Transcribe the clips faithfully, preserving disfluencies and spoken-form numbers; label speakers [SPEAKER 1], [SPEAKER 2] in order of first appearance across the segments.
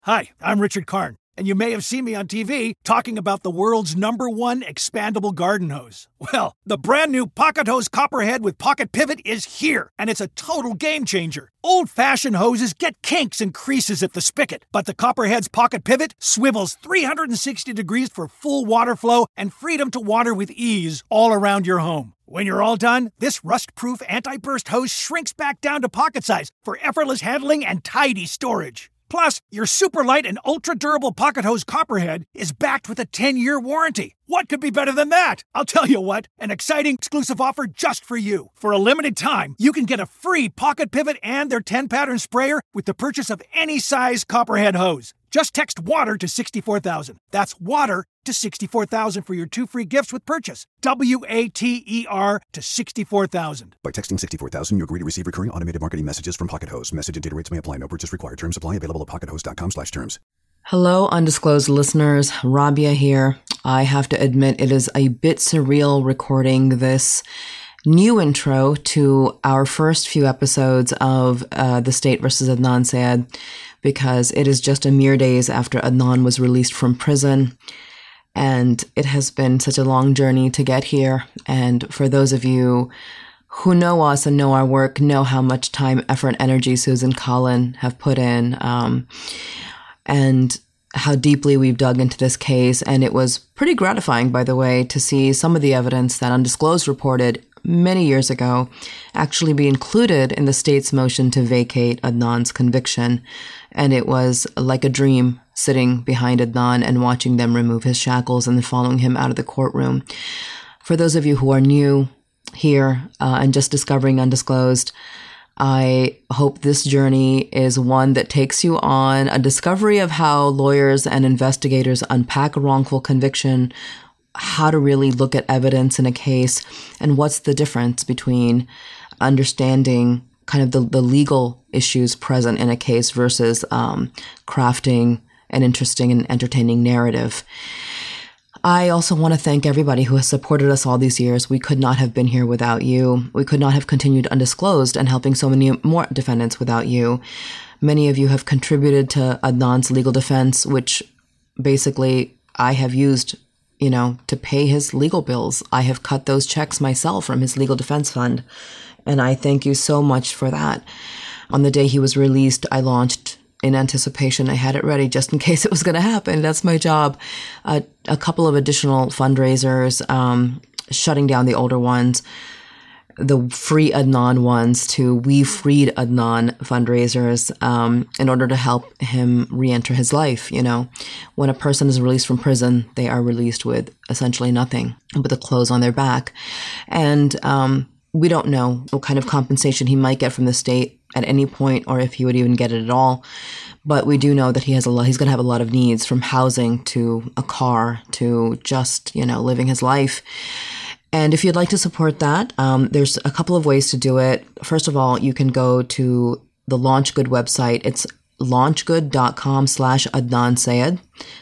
[SPEAKER 1] Hi, I'm Richard Karn, and you may have seen me on T V talking about the world's number one expandable garden hose. Well, the brand new Pocket Hose Copperhead with Pocket Pivot is here, and it's a total game changer. Old-fashioned hoses get kinks and creases at the spigot, but the Copperhead's Pocket Pivot swivels three hundred sixty degrees for full water flow and freedom to water with ease all around your home. When you're all done, this rust-proof anti-burst hose shrinks back down to pocket size for effortless handling and tidy storage. Plus, your super light and ultra-durable Pocket Hose Copperhead is backed with a ten-year warranty. What could be better than that? I'll tell you what, an exciting exclusive offer just for you. For a limited time, you can get a free Pocket Pivot and their ten-pattern sprayer with the purchase of any size Copperhead hose. Just text WATER to sixty-four thousand. That's WATER to sixty-four thousand for your two free gifts with purchase. W A T E R to sixty-four thousand.
[SPEAKER 2] By texting sixty-four thousand, you agree to receive recurring automated marketing messages from Pocket Hose. Message and data rates may apply. No purchase required. Terms apply. Available at pockethose.com slash terms.
[SPEAKER 3] Hello, undisclosed listeners. Rabia here. I have to admit it is a bit surreal recording this new intro to our first few episodes of uh, The State versus Adnan Syed, because it is just a mere days after Adnan was released from prison. And it has been such a long journey to get here. And for those of you who know us and know our work, know how much time, effort, energy Susan Collin have put in, um, and how deeply we've dug into this case. And it was pretty gratifying, by the way, to see some of the evidence that Undisclosed reported many years ago actually be included in the state's motion to vacate Adnan's conviction. And it was like a dream sitting behind Adnan and watching them remove his shackles and then following him out of the courtroom. For those of you who are new here uh, and just discovering Undisclosed, I hope this journey is one that takes you on a discovery of how lawyers and investigators unpack a wrongful conviction, how to really look at evidence in a case, and what's the difference between understanding kind of the, the legal issues present in a case versus um, crafting an interesting and entertaining narrative. I also want to thank everybody who has supported us all these years. We could not have been here without you. We could not have continued Undisclosed and helping so many more defendants without you. Many of you have contributed to Adnan's legal defense, which basically I have used, you know, to pay his legal bills. I have cut those checks myself from his legal defense fund. And I thank you so much for that. On the day he was released, I launched, in anticipation, I had it ready just in case it was going to happen. That's my job. Uh, a couple of additional fundraisers, um, shutting down the older ones, the Free Adnan ones to We Freed Adnan fundraisers, um, in order to help him re-enter his life. You know, when a person is released from prison, they are released with essentially nothing but the clothes on their back. And, um, we don't know what kind of compensation he might get from the state at any point, or if he would even get it at all. But we do know that he has a lot, he's going to have a lot of needs, from housing to a car to just, you know, living his life. And if you'd like to support that, um, there's a couple of ways to do it. First of all, you can go to the LaunchGood website. It's launchgood.com slash Adnan Syed,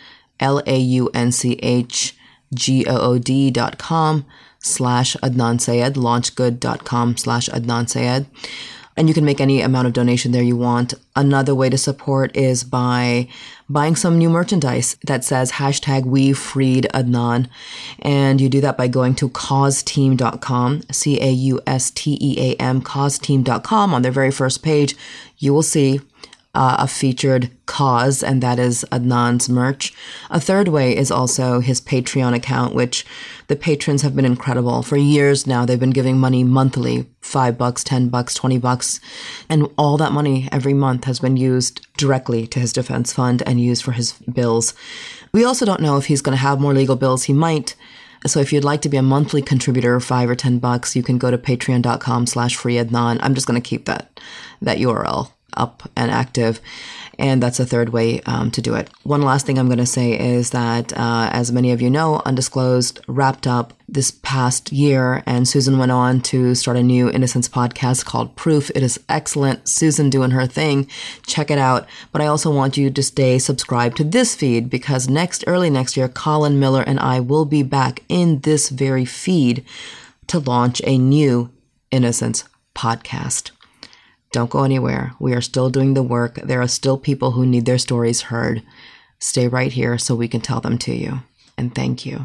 [SPEAKER 3] L A U N C H G O O D dot com slash Adnan Syed, launchgood.com slash Adnan Syed. And you can make any amount of donation there you want. Another way to support is by buying some new merchandise that says hashtag We Freed Adnan. And you do that by going to cause team dot com, C A U S T E A M, cause team dot com. On their very first page, you will see Uh, a featured cause, and that is Adnan's merch. A third way is also his Patreon account, which the patrons have been incredible. For years now, they've been giving money monthly, five bucks, ten bucks, twenty bucks. And all that money every month has been used directly to his defense fund and used for his bills. We also don't know if he's going to have more legal bills. He might. So if you'd like to be a monthly contributor, five or ten bucks, you can go to patreon.com slash free Adnan. I'm just going to keep that, that U R L up and active. And that's a third way um, to do it. One last thing I'm going to say is that, uh, as many of you know, Undisclosed wrapped up this past year, and Susan went on to start a new Innocence podcast called Proof. It is excellent. Susan doing her thing. Check it out. But I also want you to stay subscribed to this feed, because next, early next year, Colin Miller and I will be back in this very feed to launch a new Innocence podcast. Don't go anywhere. We are still doing the work. There are still people who need their stories heard. Stay right here so we can tell them to you. And thank you.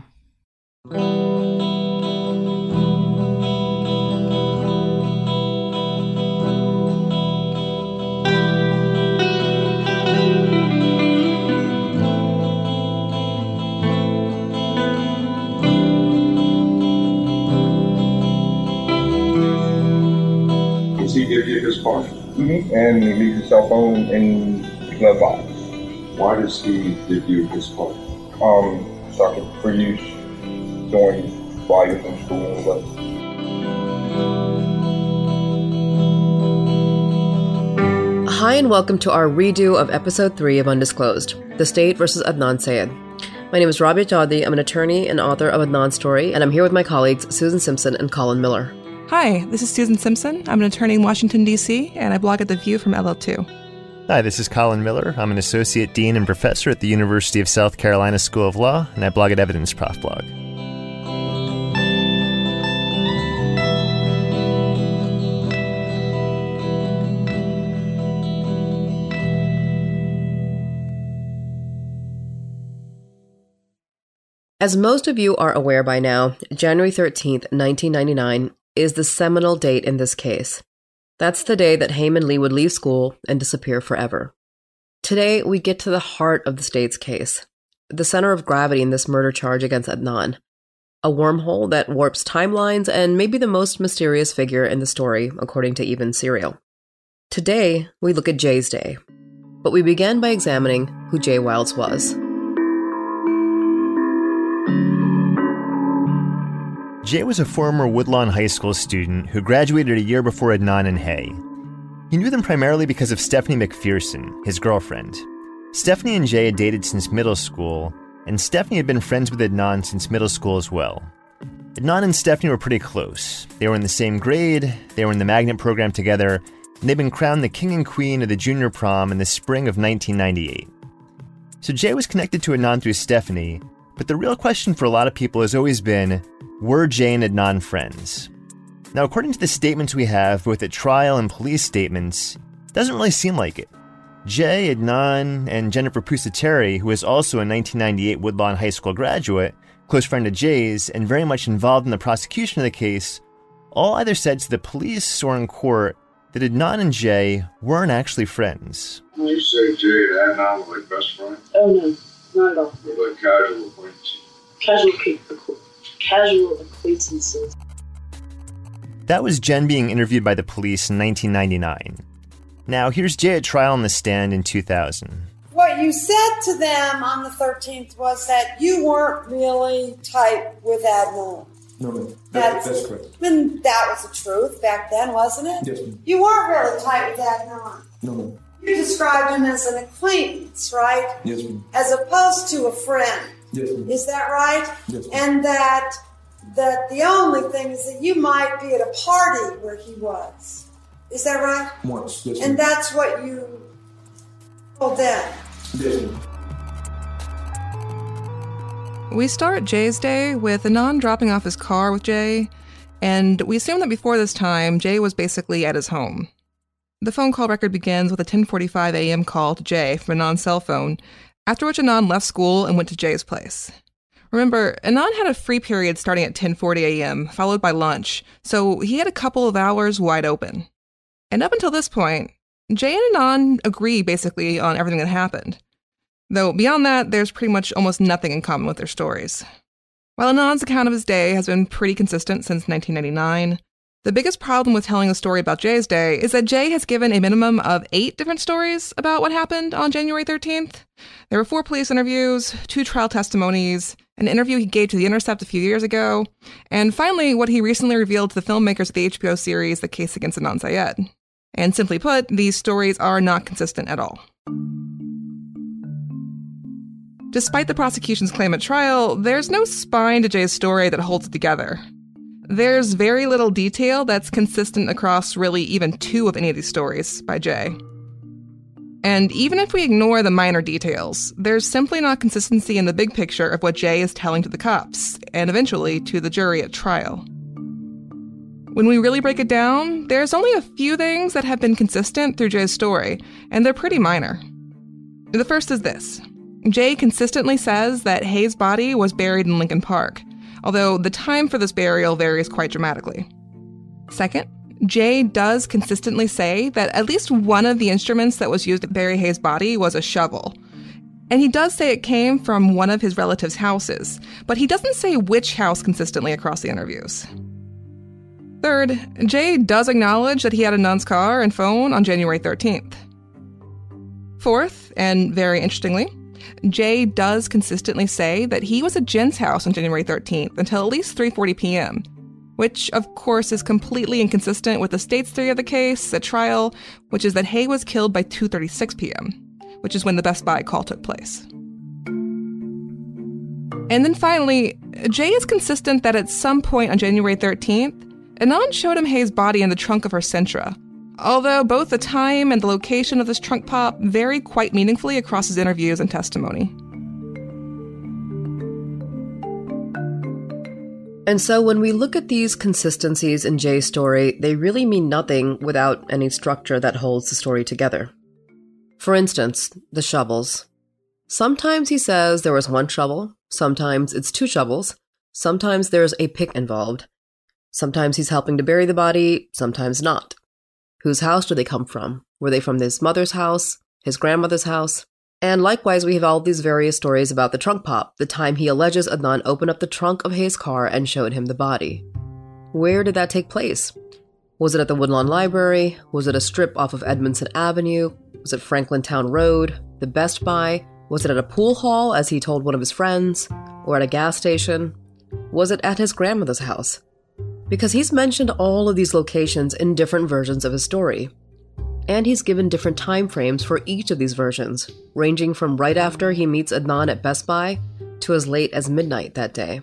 [SPEAKER 4] He give you his card?
[SPEAKER 5] Mm-hmm. And he leaves his cell phone in the glove box.
[SPEAKER 4] Why does he give you his card?
[SPEAKER 5] Um, so I can for use during while you're in school and stuff.
[SPEAKER 6] Hi and welcome to our redo of episode three of Undisclosed, The State versus Adnan Syed. My name is Rabia Chaudhry. I'm an attorney and author of Adnan's Story, and I'm here with my colleagues Susan Simpson and Colin Miller.
[SPEAKER 7] Hi, this is Susan Simpson. I'm an attorney in Washington, D C, and I blog at The View from L L two.
[SPEAKER 8] Hi, this is Colin Miller. I'm an associate dean and professor at the University of South Carolina School of Law, and I blog at Evidence Prof Blog.
[SPEAKER 6] As most of you are aware by now, January thirteenth, nineteen ninety-nine is the seminal date in this case. That's the day that Hae Min Lee would leave school and disappear forever. Today, we get to the heart of the state's case, the center of gravity in this murder charge against Adnan, a wormhole that warps timelines and may be the most mysterious figure in the story, according to even Serial. Today, we look at Jay's day, but we begin by examining who Jay Wilds was.
[SPEAKER 8] Jay was a former Woodlawn High School student who graduated a year before Adnan and Hae. He knew them primarily because of Stephanie McPherson, his girlfriend. Stephanie and Jay had dated since middle school, and Stephanie had been friends with Adnan since middle school as well. Adnan and Stephanie were pretty close. They were in the same grade, they were in the magnet program together, and they'd been crowned the king and queen of the junior prom in the spring of nineteen ninety-eight. So Jay was connected to Adnan through Stephanie, but the real question for a lot of people has always been, were Jay and Adnan friends? Now, according to the statements we have, both at trial and police statements, it doesn't really seem like it. Jay, Adnan, and Jennifer Pusateri, who was also a nineteen ninety-eight Woodlawn High School graduate, close friend of Jay's, and very much involved in the prosecution of the case, all either said to the police or in court that Adnan and Jay weren't actually friends.
[SPEAKER 4] You say Jay and Adnan were like best friends?
[SPEAKER 9] Oh, no. Not at all.
[SPEAKER 4] Were like casual acquaintances?
[SPEAKER 9] Casual people. Casual acquaintances.
[SPEAKER 8] That was Jen being interviewed by the police in nineteen ninety-nine. Now, here's Jay at trial on the stand in two thousand.
[SPEAKER 10] What you said to them on the thirteenth was that you weren't really tight with Adnan.
[SPEAKER 5] No, ma'am.
[SPEAKER 10] That's,
[SPEAKER 5] that's correct.
[SPEAKER 10] And that was the truth back then, wasn't it?
[SPEAKER 5] Yes, ma'am.
[SPEAKER 10] You weren't really tight with Adnan.
[SPEAKER 5] No, ma'am.
[SPEAKER 10] You described him as an acquaintance, right?
[SPEAKER 5] Yes, ma'am.
[SPEAKER 10] As opposed to a friend.
[SPEAKER 5] Yes, ma'am.
[SPEAKER 10] Is that right?
[SPEAKER 5] Yes, ma'am.
[SPEAKER 10] And that that the only thing is that you might be at a party where he was. Is that right?
[SPEAKER 5] Once, yes, ma'am.
[SPEAKER 10] And that's what you told them.
[SPEAKER 5] Yes, ma'am.
[SPEAKER 7] We start Jay's day with Adnan dropping off his car with Jay, and we assume that before this time, Jay was basically at his home. The phone call record begins with a ten forty-five a.m. call to Jay from Adnan's cell phone, after which Adnan left school and went to Jay's place. Remember, Adnan had a free period starting at ten forty a.m., followed by lunch, so he had a couple of hours wide open. And up until this point, Jay and Adnan agree basically on everything that happened. Though beyond that, there's pretty much almost nothing in common with their stories. While Adnan's account of his day has been pretty consistent since nineteen ninety-nine, the biggest problem with telling a story about Jay's day is that Jay has given a minimum of eight different stories about what happened on January thirteenth. There were four police interviews, two trial testimonies, an interview he gave to The Intercept a few years ago, and finally what he recently revealed to the filmmakers of the H B O series The Case Against Adnan Syed. And simply put, these stories are not consistent at all. Despite the prosecution's claim at trial, there's no spine to Jay's story that holds it together. There's very little detail that's consistent across really even two of any of these stories by Jay. And even if we ignore the minor details, there's simply not consistency in the big picture of what Jay is telling to the cops, and eventually to the jury at trial. When we really break it down, there's only a few things that have been consistent through Jay's story, and they're pretty minor. The first is this. Jay consistently says that Hayes' body was buried in Lincoln Park, although the time for this burial varies quite dramatically. Second, Jay does consistently say that at least one of the instruments that was used to bury Hayes' body was a shovel. And he does say it came from one of his relatives' houses, but he doesn't say which house consistently across the interviews. Third, Jay does acknowledge that he had a nun's car and phone on January thirteenth. Fourth, and very interestingly, Jay does consistently say that he was at Jen's house on January thirteenth until at least three forty p.m., which, of course, is completely inconsistent with the state's theory of the case at trial, which is that Hay was killed by two thirty-six p.m., which is when the Best Buy call took place. And then finally, Jay is consistent that at some point on January thirteenth, Anand showed him Hayes' body in the trunk of her Sentra, although both the time and the location of this trunk pop vary quite meaningfully across his interviews and testimony.
[SPEAKER 6] And so when we look at these consistencies in Jay's story, they really mean nothing without any structure that holds the story together. For instance, the shovels. Sometimes he says there was one shovel, sometimes it's two shovels, sometimes there's a pick involved. Sometimes he's helping to bury the body, sometimes not. Whose house do they come from? Were they from his mother's house, his grandmother's house? And likewise, we have all these various stories about the trunk pop, the time he alleges Adnan opened up the trunk of Hayes' car and showed him the body. Where did that take place? Was it at the Woodlawn Library? Was it a strip off of Edmondson Avenue? Was it Franklin Town Road? The Best Buy? Was it at a pool hall, as he told one of his friends? Or at a gas station? Was it at his grandmother's house? Because he's mentioned all of these locations in different versions of his story. And he's given different time frames for each of these versions, ranging from right after he meets Adnan at Best Buy to as late as midnight that day.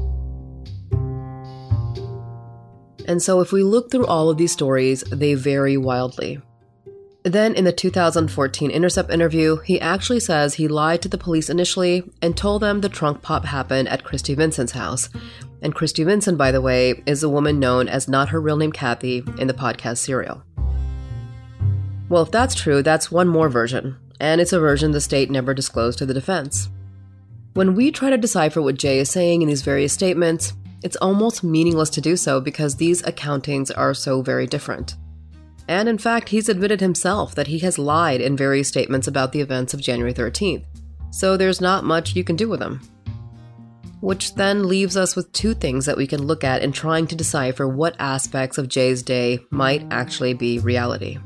[SPEAKER 6] And so if we look through all of these stories, they vary wildly. Then in the two thousand fourteen Intercept interview, he actually says he lied to the police initially and told them the trunk pop happened at Christy Vincent's house. And Christy Vincent, by the way, is a woman known as not her real name Kathy in the podcast Serial. Well, if that's true, that's one more version, and it's a version the state never disclosed to the defense. When we try to decipher what Jay is saying in these various statements, it's almost meaningless to do so because these accountings are so very different. And in fact, he's admitted himself that he has lied in various statements about the events of January thirteenth, so there's not much you can do with him. Which then leaves us with two things that we can look at in trying to decipher what aspects of Jay's day might actually be reality.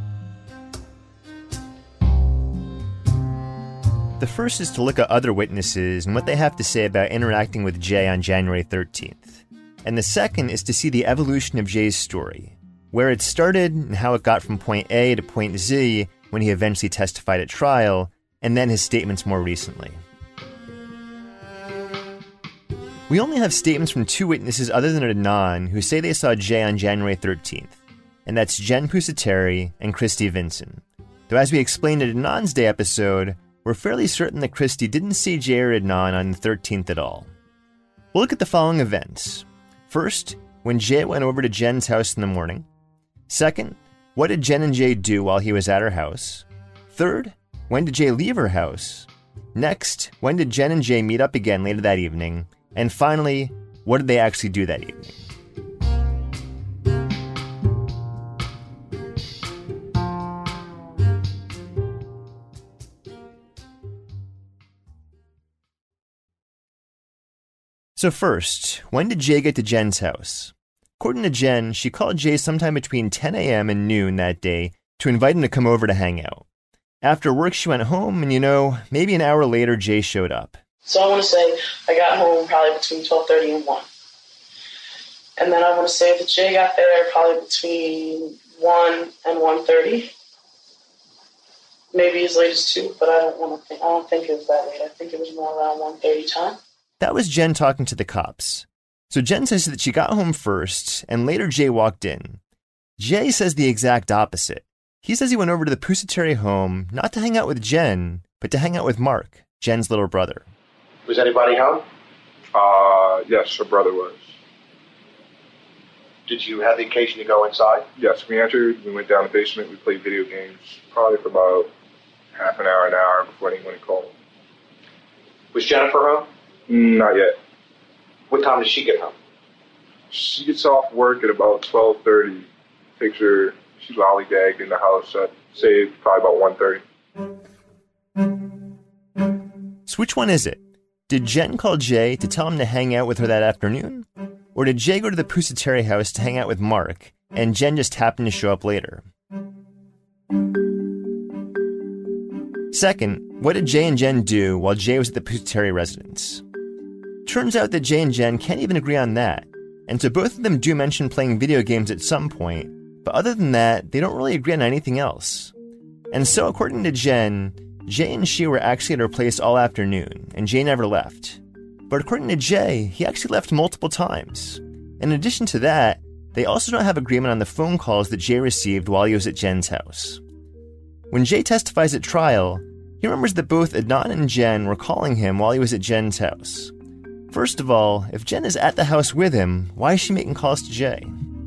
[SPEAKER 8] The first is to look at other witnesses and what they have to say about interacting with Jay on January thirteenth. And the second is to see the evolution of Jay's story, where it started and how it got from point A to point Z when he eventually testified at trial, and then his statements more recently. We only have statements from two witnesses other than Adnan who say they saw Jay on January thirteenth, and that's Jen Pusateri and Christy Vincent. Though as we explained in Adnan's Day episode, we're fairly certain that Christy didn't see Jay or Adnan on the thirteenth at all. We'll look at the following events. First, when Jay went over to Jen's house in the morning. Second, what did Jen and Jay do while he was at her house? Third, when did Jay leave her house? Next, when did Jen and Jay meet up again later that evening? And finally, what did they actually do that evening? So first, when did Jay get to Jen's house? According to Jen, she called Jay sometime between ten a.m. and noon that day to invite him to come over to hang out. After work, she went home, and you know, maybe an hour later, Jay showed up.
[SPEAKER 9] So I want to say I got home probably between twelve thirty and one. And then I want to say that Jay got there probably between one and one thirty. Maybe as late as two, but I don't want to think, I don't think it was that late. I think it was more around one thirty time.
[SPEAKER 8] That was Jen talking to the cops. So Jen says that she got home first, and later Jay walked in. Jay says the exact opposite. He says he went over to the Pusateri home, not to hang out with Jen, but to hang out with Mark, Jen's little brother.
[SPEAKER 5] Was anybody home?
[SPEAKER 4] Uh, yes, her brother was.
[SPEAKER 11] Did you have the occasion to go inside?
[SPEAKER 5] Yes, we entered, we went down the basement, we played video games, probably for about half an hour, an hour before anyone called.
[SPEAKER 11] Was Jennifer home?
[SPEAKER 5] Not yet.
[SPEAKER 11] What time did she get home?
[SPEAKER 5] She gets off work at about twelve thirty. Picture, she lollygagged in the house, I'd say probably about one thirty.
[SPEAKER 8] So which one is it? Did Jen call Jay to tell him to hang out with her that afternoon? Or did Jay go to the Pusateri house to hang out with Mark, and Jen just happened to show up later? Second, what did Jay and Jen do while Jay was at the Pusateri residence? Turns out that Jay and Jen can't even agree on that, and so both of them do mention playing video games at some point, but other than that, they don't really agree on anything else. And so, according to Jen, Jay and she were actually at her place all afternoon, and Jay never left. But according to Jay, he actually left multiple times. In addition to that, they also don't have agreement on the phone calls that Jay received while he was at Jen's house. When Jay testifies at trial, he remembers that both Adnan and Jen were calling him while he was at Jen's house. First of all, if Jen is at the house with him, why is she making calls to Jay?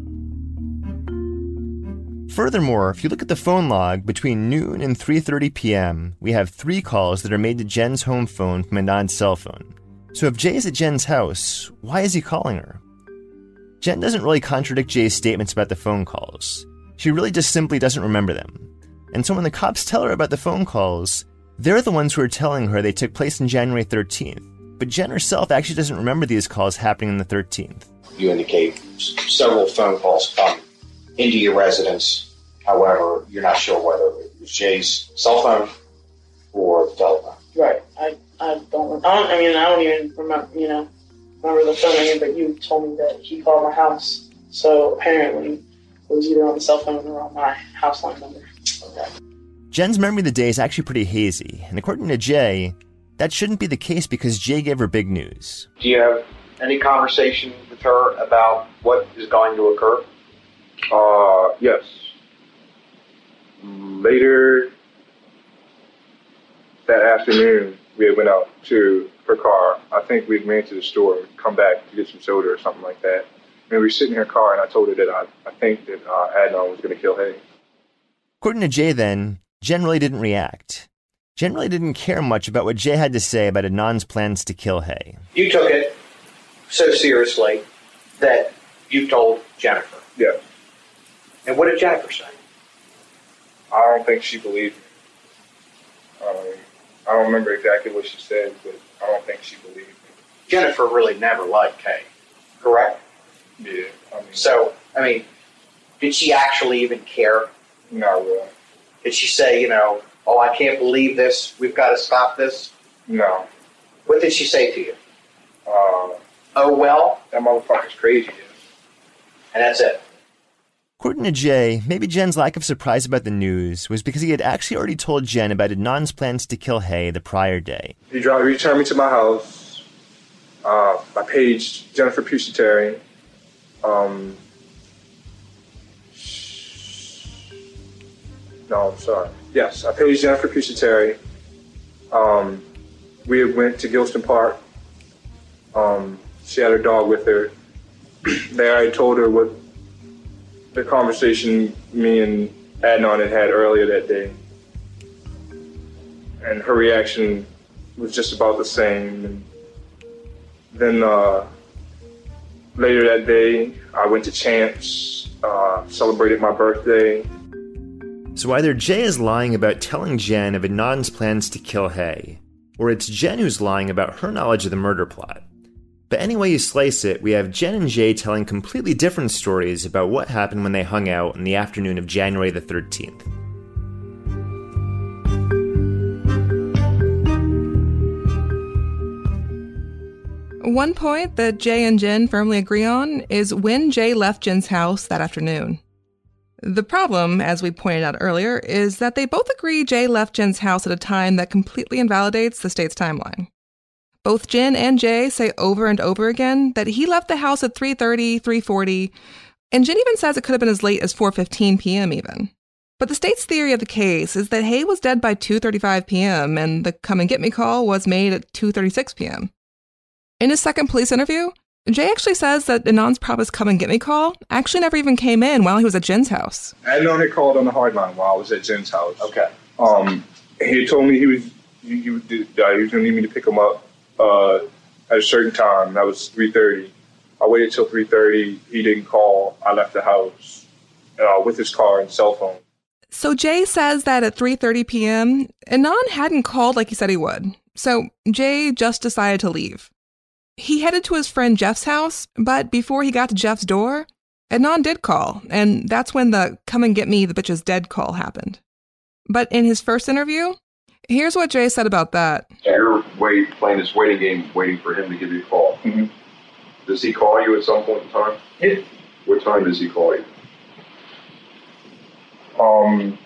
[SPEAKER 8] Furthermore, if you look at the phone log, between noon and three thirty p.m., we have three calls that are made to Jen's home phone from Adnan's cell phone. So if Jay is at Jen's house, why is he calling her? Jen doesn't really contradict Jay's statements about the phone calls. She really just simply doesn't remember them. And so when the cops tell her about the phone calls, they're the ones who are telling her they took place on January thirteenth. But Jen herself actually doesn't remember these calls happening on the thirteenth.
[SPEAKER 11] You indicate several phone calls come into your residence. However, you're not sure whether it was Jay's cell phone or the telephone.
[SPEAKER 9] Right. I, I don't. I don't. I mean, I don't even remember. You know, remember the phone name, but you told me that he called my house. So apparently, it was either on the cell phone or on my house line number. Okay.
[SPEAKER 8] Jen's memory of the day is actually pretty hazy, and according to Jay, that shouldn't be the case because Jay gave her big news.
[SPEAKER 11] Do you have any conversation with her about what is going to occur?
[SPEAKER 5] Uh, yes. Later that afternoon, we went out to her car. I think we ran to the store, come back to get some soda or something like that. And we were sitting in her car, and I told her that I, I think that uh, Adnan was going to kill Hay.
[SPEAKER 8] According to Jay then, Jen really didn't react. Jen really didn't care much about what Jay had to say about Adnan's plans to kill Hay.
[SPEAKER 11] You took it so seriously that you told Jennifer.
[SPEAKER 5] Yes.
[SPEAKER 11] And what did Jennifer say?
[SPEAKER 5] I don't think she believed me. Um, I don't remember exactly what she said, but I don't think she believed me.
[SPEAKER 11] Jennifer really never liked Hay, correct?
[SPEAKER 5] Yeah. I mean,
[SPEAKER 11] so, I mean, did she actually even care?
[SPEAKER 5] Not really.
[SPEAKER 11] Did she say, you know, oh, I can't believe this, we've got to stop this?
[SPEAKER 5] No.
[SPEAKER 11] What did she say to you?
[SPEAKER 5] Uh,
[SPEAKER 11] oh, well?
[SPEAKER 5] That motherfucker's crazy.
[SPEAKER 11] And that's it.
[SPEAKER 8] According to Jay, maybe Jen's lack of surprise about the news was because he had actually already told Jen about Adnan's plans to kill Hay the prior day.
[SPEAKER 5] He drive, returned me to my house. Uh, I paged Jennifer Pusateri. Um, no, I'm sorry. Yes, I paged Jennifer Pusateri. Um, we went to Gilston Park. Um, she had her dog with her. There I told her what the conversation me and Adnan had had earlier that day. And her reaction was just about the same. And then uh, later that day, I went to Champs, uh, celebrated my birthday.
[SPEAKER 8] So either Jay is lying about telling Jen of Adnan's plans to kill Hay, or it's Jen who's lying about her knowledge of the murder plot. But any way you slice it, we have Jen and Jay telling completely different stories about what happened when they hung out in the afternoon of January the thirteenth.
[SPEAKER 7] One point that Jay and Jen firmly agree on is when Jay left Jen's house that afternoon. The problem, as we pointed out earlier, is that they both agree Jay left Jen's house at a time that completely invalidates the state's timeline. Both Jen and Jay say over and over again that he left the house at three thirty, three forty, and Jen even says it could have been as late as four fifteen p.m. even. But the state's theory of the case is that Hay was dead by two thirty-five p.m. and the come and get me call was made at two thirty-six p.m. In his second police interview, Jay actually says that Adnan's promised come and get me call actually never even came in while he was at Jen's house.
[SPEAKER 5] Adnan had called on the hard line while I was at Jen's house.
[SPEAKER 11] Okay.
[SPEAKER 5] Um, he had told me he was he, he, uh, he was going to need me to pick him up uh, at a certain time. That was three thirty. I waited till three thirty. He didn't call. I left the house uh, with his car and cell phone.
[SPEAKER 7] So Jay says that at three thirty p.m., Adnan hadn't called like he said he would. So Jay just decided to leave. He headed to his friend Jeff's house, but before he got to Jeff's door, Adnan did call, and that's when the come and get me, the bitch is dead call happened. But in his first interview, here's what Jay said about that.
[SPEAKER 4] You're wait, playing this waiting game, waiting for him to give you a call.
[SPEAKER 5] Mm-hmm.
[SPEAKER 4] Does he call you at some point in time?
[SPEAKER 5] Yeah.
[SPEAKER 4] What time does he call you?
[SPEAKER 5] Um,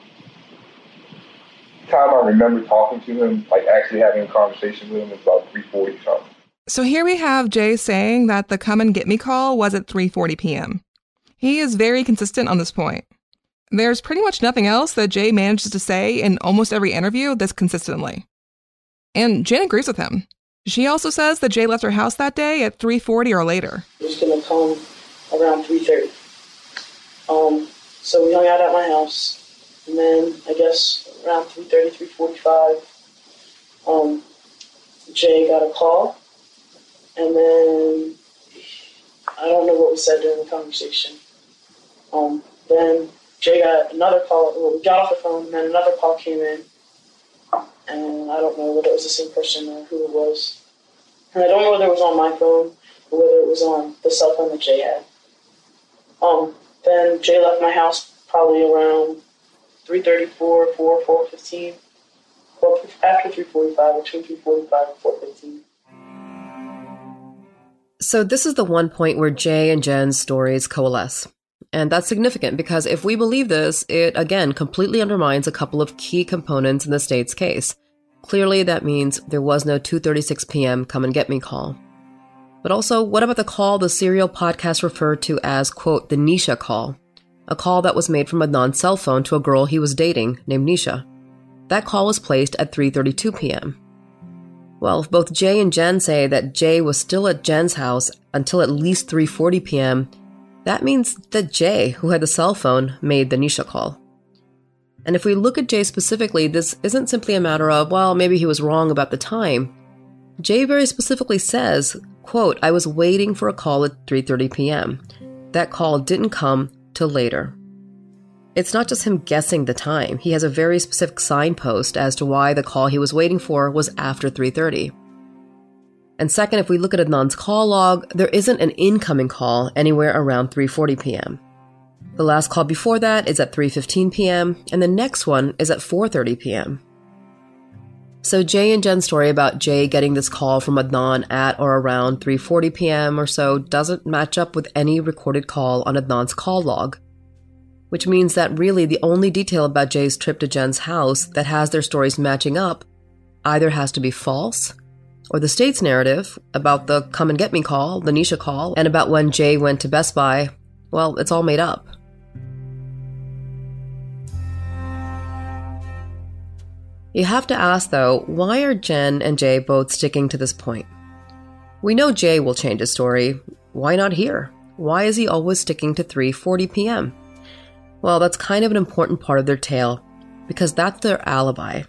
[SPEAKER 5] time I remember talking to him, like actually having a conversation with him, was about three forty something.
[SPEAKER 7] So here we have Jay saying that the come and get me call was at three forty p.m. He is very consistent on this point. There's pretty much nothing else that Jay manages to say in almost every interview this consistently. And Jen agrees with him. She also says that Jay left her house that day at three forty or later.
[SPEAKER 9] He was going to come around three thirty. Um, so we hung out at my house. And then, I guess, around three thirty, three forty-five, um, Jay got a call. And then, I don't know what we said during the conversation. Um, then Jay got another call. Well, we got off the phone, and then another call came in. And I don't know whether it was the same person or who it was. And I don't know whether it was on my phone or whether it was on the cell phone that Jay had. Um, then Jay left my house probably around three thirty-four, four, four fifteen. Well, after three forty-five, between three forty-five and four fifteen.
[SPEAKER 6] So this is the one point where Jay and Jen's stories coalesce. And that's significant because if we believe this, it again completely undermines a couple of key components in the state's case. Clearly, that means there was no two thirty-six p.m. come and get me call. But also, what about the call the Serial podcast referred to as, quote, the Nisha call? A call that was made from Adnan's cell phone to a girl he was dating named Nisha. That call was placed at three thirty-two p.m. Well, if both Jay and Jen say that Jay was still at Jen's house until at least three forty p.m., that means that Jay, who had the cell phone, made the Nisha call. And if we look at Jay specifically, this isn't simply a matter of, well, maybe he was wrong about the time. Jay very specifically says, quote, I was waiting for a call at three thirty p.m. That call didn't come till later. It's not just him guessing the time. He has a very specific signpost as to why the call he was waiting for was after three thirty. And second, if we look at Adnan's call log, there isn't an incoming call anywhere around three forty p.m. The last call before that is at three fifteen p.m., and the next one is at four thirty p.m. So Jay and Jen's story about Jay getting this call from Adnan at or around three forty p.m. or so doesn't match up with any recorded call on Adnan's call log, which means that really the only detail about Jay's trip to Jen's house that has their stories matching up either has to be false, or the state's narrative about the come and get me call, the Nisha call, and about when Jay went to Best Buy, well, it's all made up. You have to ask, though, why are Jen and Jay both sticking to this point? We know Jay will change his story. Why not here? Why is he always sticking to three forty p.m.? Well, that's kind of an important part of their tale, because that's their alibi.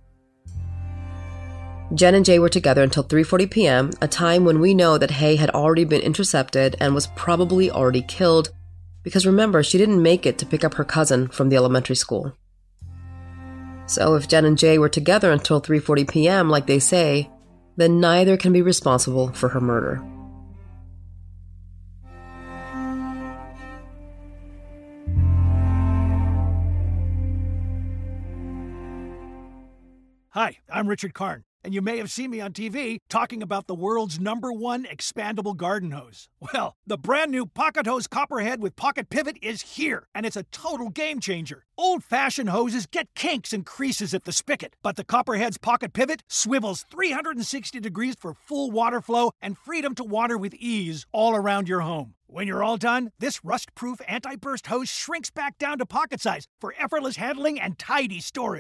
[SPEAKER 6] Jen and Jay were together until three forty p.m., a time when we know that Hay had already been intercepted and was probably already killed, because remember, she didn't make it to pick up her cousin from the elementary school. So if Jen and Jay were together until three forty p.m., like they say, then neither can be responsible for her murder.
[SPEAKER 1] Hi, I'm Richard Karn, and you may have seen me on T V talking about the world's number one expandable garden hose. Well, the brand new Pocket Hose Copperhead with Pocket Pivot is here, and it's a total game changer. Old-fashioned hoses get kinks and creases at the spigot, but the Copperhead's Pocket Pivot swivels three hundred sixty degrees for full water flow and freedom to water with ease all around your home. When you're all done, this rust-proof anti-burst hose shrinks back down to pocket size for effortless handling and tidy storage.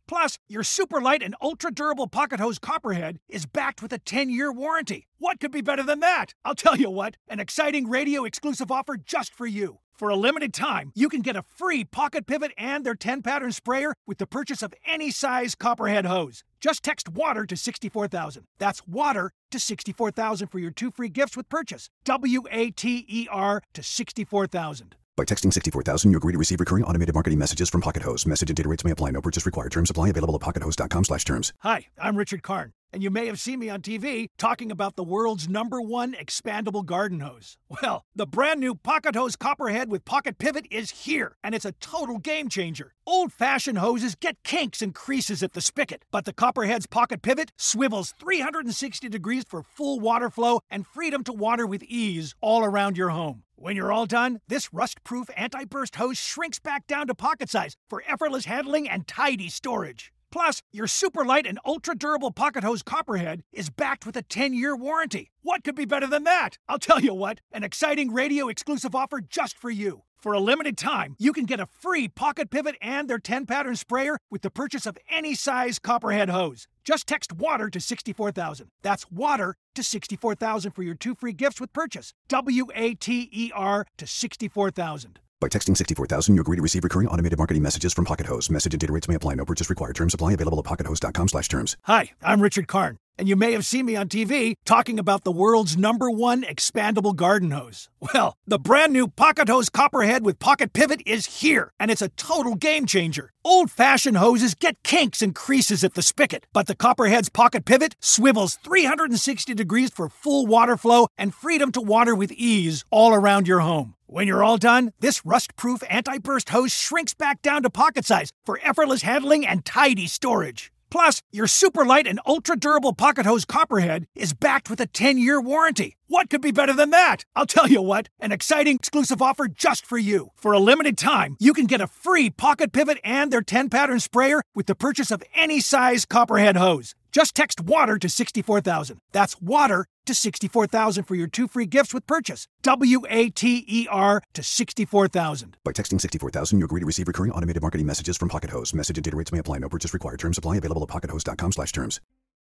[SPEAKER 1] Plus, your super light and ultra durable pocket hose Copperhead is backed with a ten-year warranty. What could be better than that? I'll tell you what, an exciting radio exclusive offer just for you. For a limited time, you can get a free pocket pivot and their ten-pattern sprayer with the purchase of any size Copperhead hose. Just text WATER to sixty-four thousand. That's WATER to sixty-four thousand for your two free gifts with purchase. W A T E R to sixty-four thousand.
[SPEAKER 2] By texting sixty-four thousand, you agree to receive recurring automated marketing messages from Pocket Hose. Message and data rates may apply. No purchase required. Terms apply. Available at pockethose.com slash terms.
[SPEAKER 1] Hi, I'm Richard Karn, and you may have seen me on T V talking about the world's number one expandable garden hose. Well, the brand new Pocket Hose Copperhead with Pocket Pivot is here, and it's a total game changer. Old-fashioned hoses get kinks and creases at the spigot, but the Copperhead's Pocket Pivot swivels three hundred sixty degrees for full water flow and freedom to water with ease all around your home. When you're all done, this rust-proof anti-burst hose shrinks back down to pocket size for effortless handling and tidy storage. Plus, your super light and ultra-durable pocket hose Copperhead is backed with a ten-year warranty. What could be better than that? I'll tell you what, an exciting radio exclusive offer just for you. For a limited time, you can get a free pocket pivot and their ten-pattern sprayer with the purchase of any size Copperhead hose. Just text WATER to sixty-four thousand. That's WATER to sixty-four thousand for your two free gifts with purchase. W A T E R to sixty-four thousand.
[SPEAKER 2] By texting sixty-four thousand, you agree to receive recurring automated marketing messages from Pocket Hose. Message and data rates may apply. No purchase required. Terms apply. Available at pockethose.com slash terms.
[SPEAKER 1] Hi, I'm Richard Karn, and you may have seen me on T V talking about the world's number one expandable garden hose. Well, the brand new Pocket Hose Copperhead with Pocket Pivot is here, and it's a total game changer. Old-fashioned hoses get kinks and creases at the spigot, but the Copperhead's Pocket Pivot swivels three hundred sixty degrees for full water flow and freedom to water with ease all around your home. When you're all done, this rust-proof anti-burst hose shrinks back down to pocket size for effortless handling and tidy storage. Plus, your super light and ultra-durable pocket hose Copperhead is backed with a ten-year warranty. What could be better than that? I'll tell you what, an exciting exclusive offer just for you. For a limited time, you can get a free pocket pivot and their ten-pattern sprayer with the purchase of any size Copperhead hose. Just text WATER to sixty-four thousand. That's WATER to sixty-four thousand for your two free gifts with purchase. W A T E R to sixty-four thousand.
[SPEAKER 2] By texting sixty-four thousand, you agree to receive recurring automated marketing messages from Pocket Hose. Message and data rates may apply. No purchase required. Terms apply. Available at pockethose.com slash terms.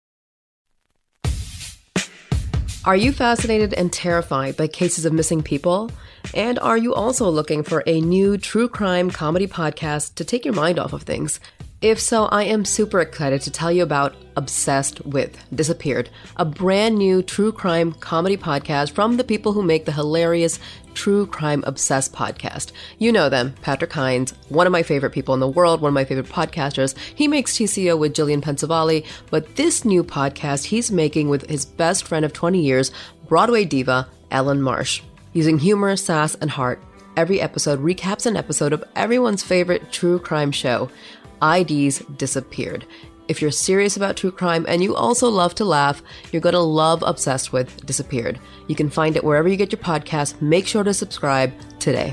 [SPEAKER 6] Are you fascinated and terrified by cases of missing people? And are you also looking for a new true crime comedy podcast to take your mind off of things? If so, I am super excited to tell you about Obsessed with Disappeared, a brand new true crime comedy podcast from the people who make the hilarious True Crime Obsessed podcast. You know them, Patrick Hines, one of my favorite people in the world, one of my favorite podcasters. He makes T C O with Jillian Pensavalle, but this new podcast he's making with his best friend of twenty years, Broadway diva Ellen Marsh. Using humor, sass, and heart, every episode recaps an episode of everyone's favorite true crime show, I D's Disappeared. If you're serious about true crime and you also love to laugh, you're going to love Obsessed with Disappeared. You can find it wherever you get your podcasts. Make sure to subscribe today.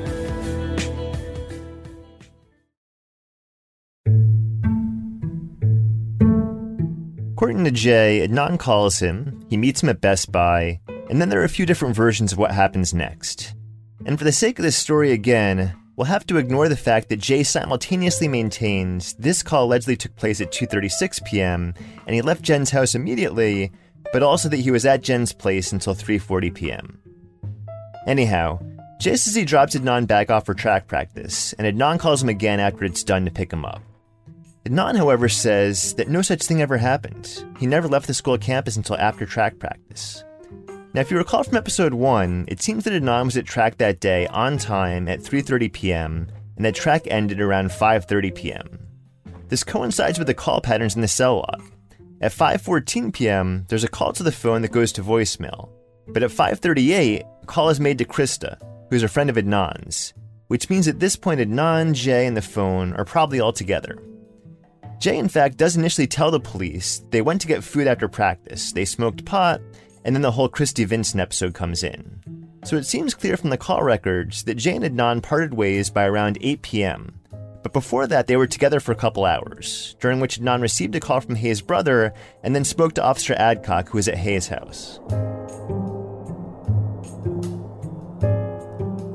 [SPEAKER 8] According to Jay, Adnan calls him, he meets him at Best Buy, and then there are a few different versions of what happens next. And for the sake of this story again, we'll have to ignore the fact that Jay simultaneously maintains this call allegedly took place at two thirty-six p.m. and he left Jen's house immediately, but also that he was at Jen's place until three forty p.m. Anyhow, Jay says he drops Adnan back off for track practice, and Adnan calls him again after it's done to pick him up. Adnan, however, says that no such thing ever happened. He never left the school campus until after track practice. Now, if you recall from episode one, it seems that Adnan was at track that day on time at three thirty p.m., and that track ended around five thirty p.m. This coincides with the call patterns in the cell log. At five fourteen p.m., there's a call to the phone that goes to voicemail, but at five thirty-eight, a call is made to Krista, who's a friend of Adnan's, which means at this point Adnan, Jay, and the phone are probably all together. Jay, in fact, does initially tell the police they went to get food after practice, they smoked pot, and then the whole Christy Vincent episode comes in. So it seems clear from the call records that Jay and Adnan parted ways by around eight p.m., but before that they were together for a couple hours, during which Adnan received a call from Hayes' brother and then spoke to Officer Adcock, who was at Hayes' house.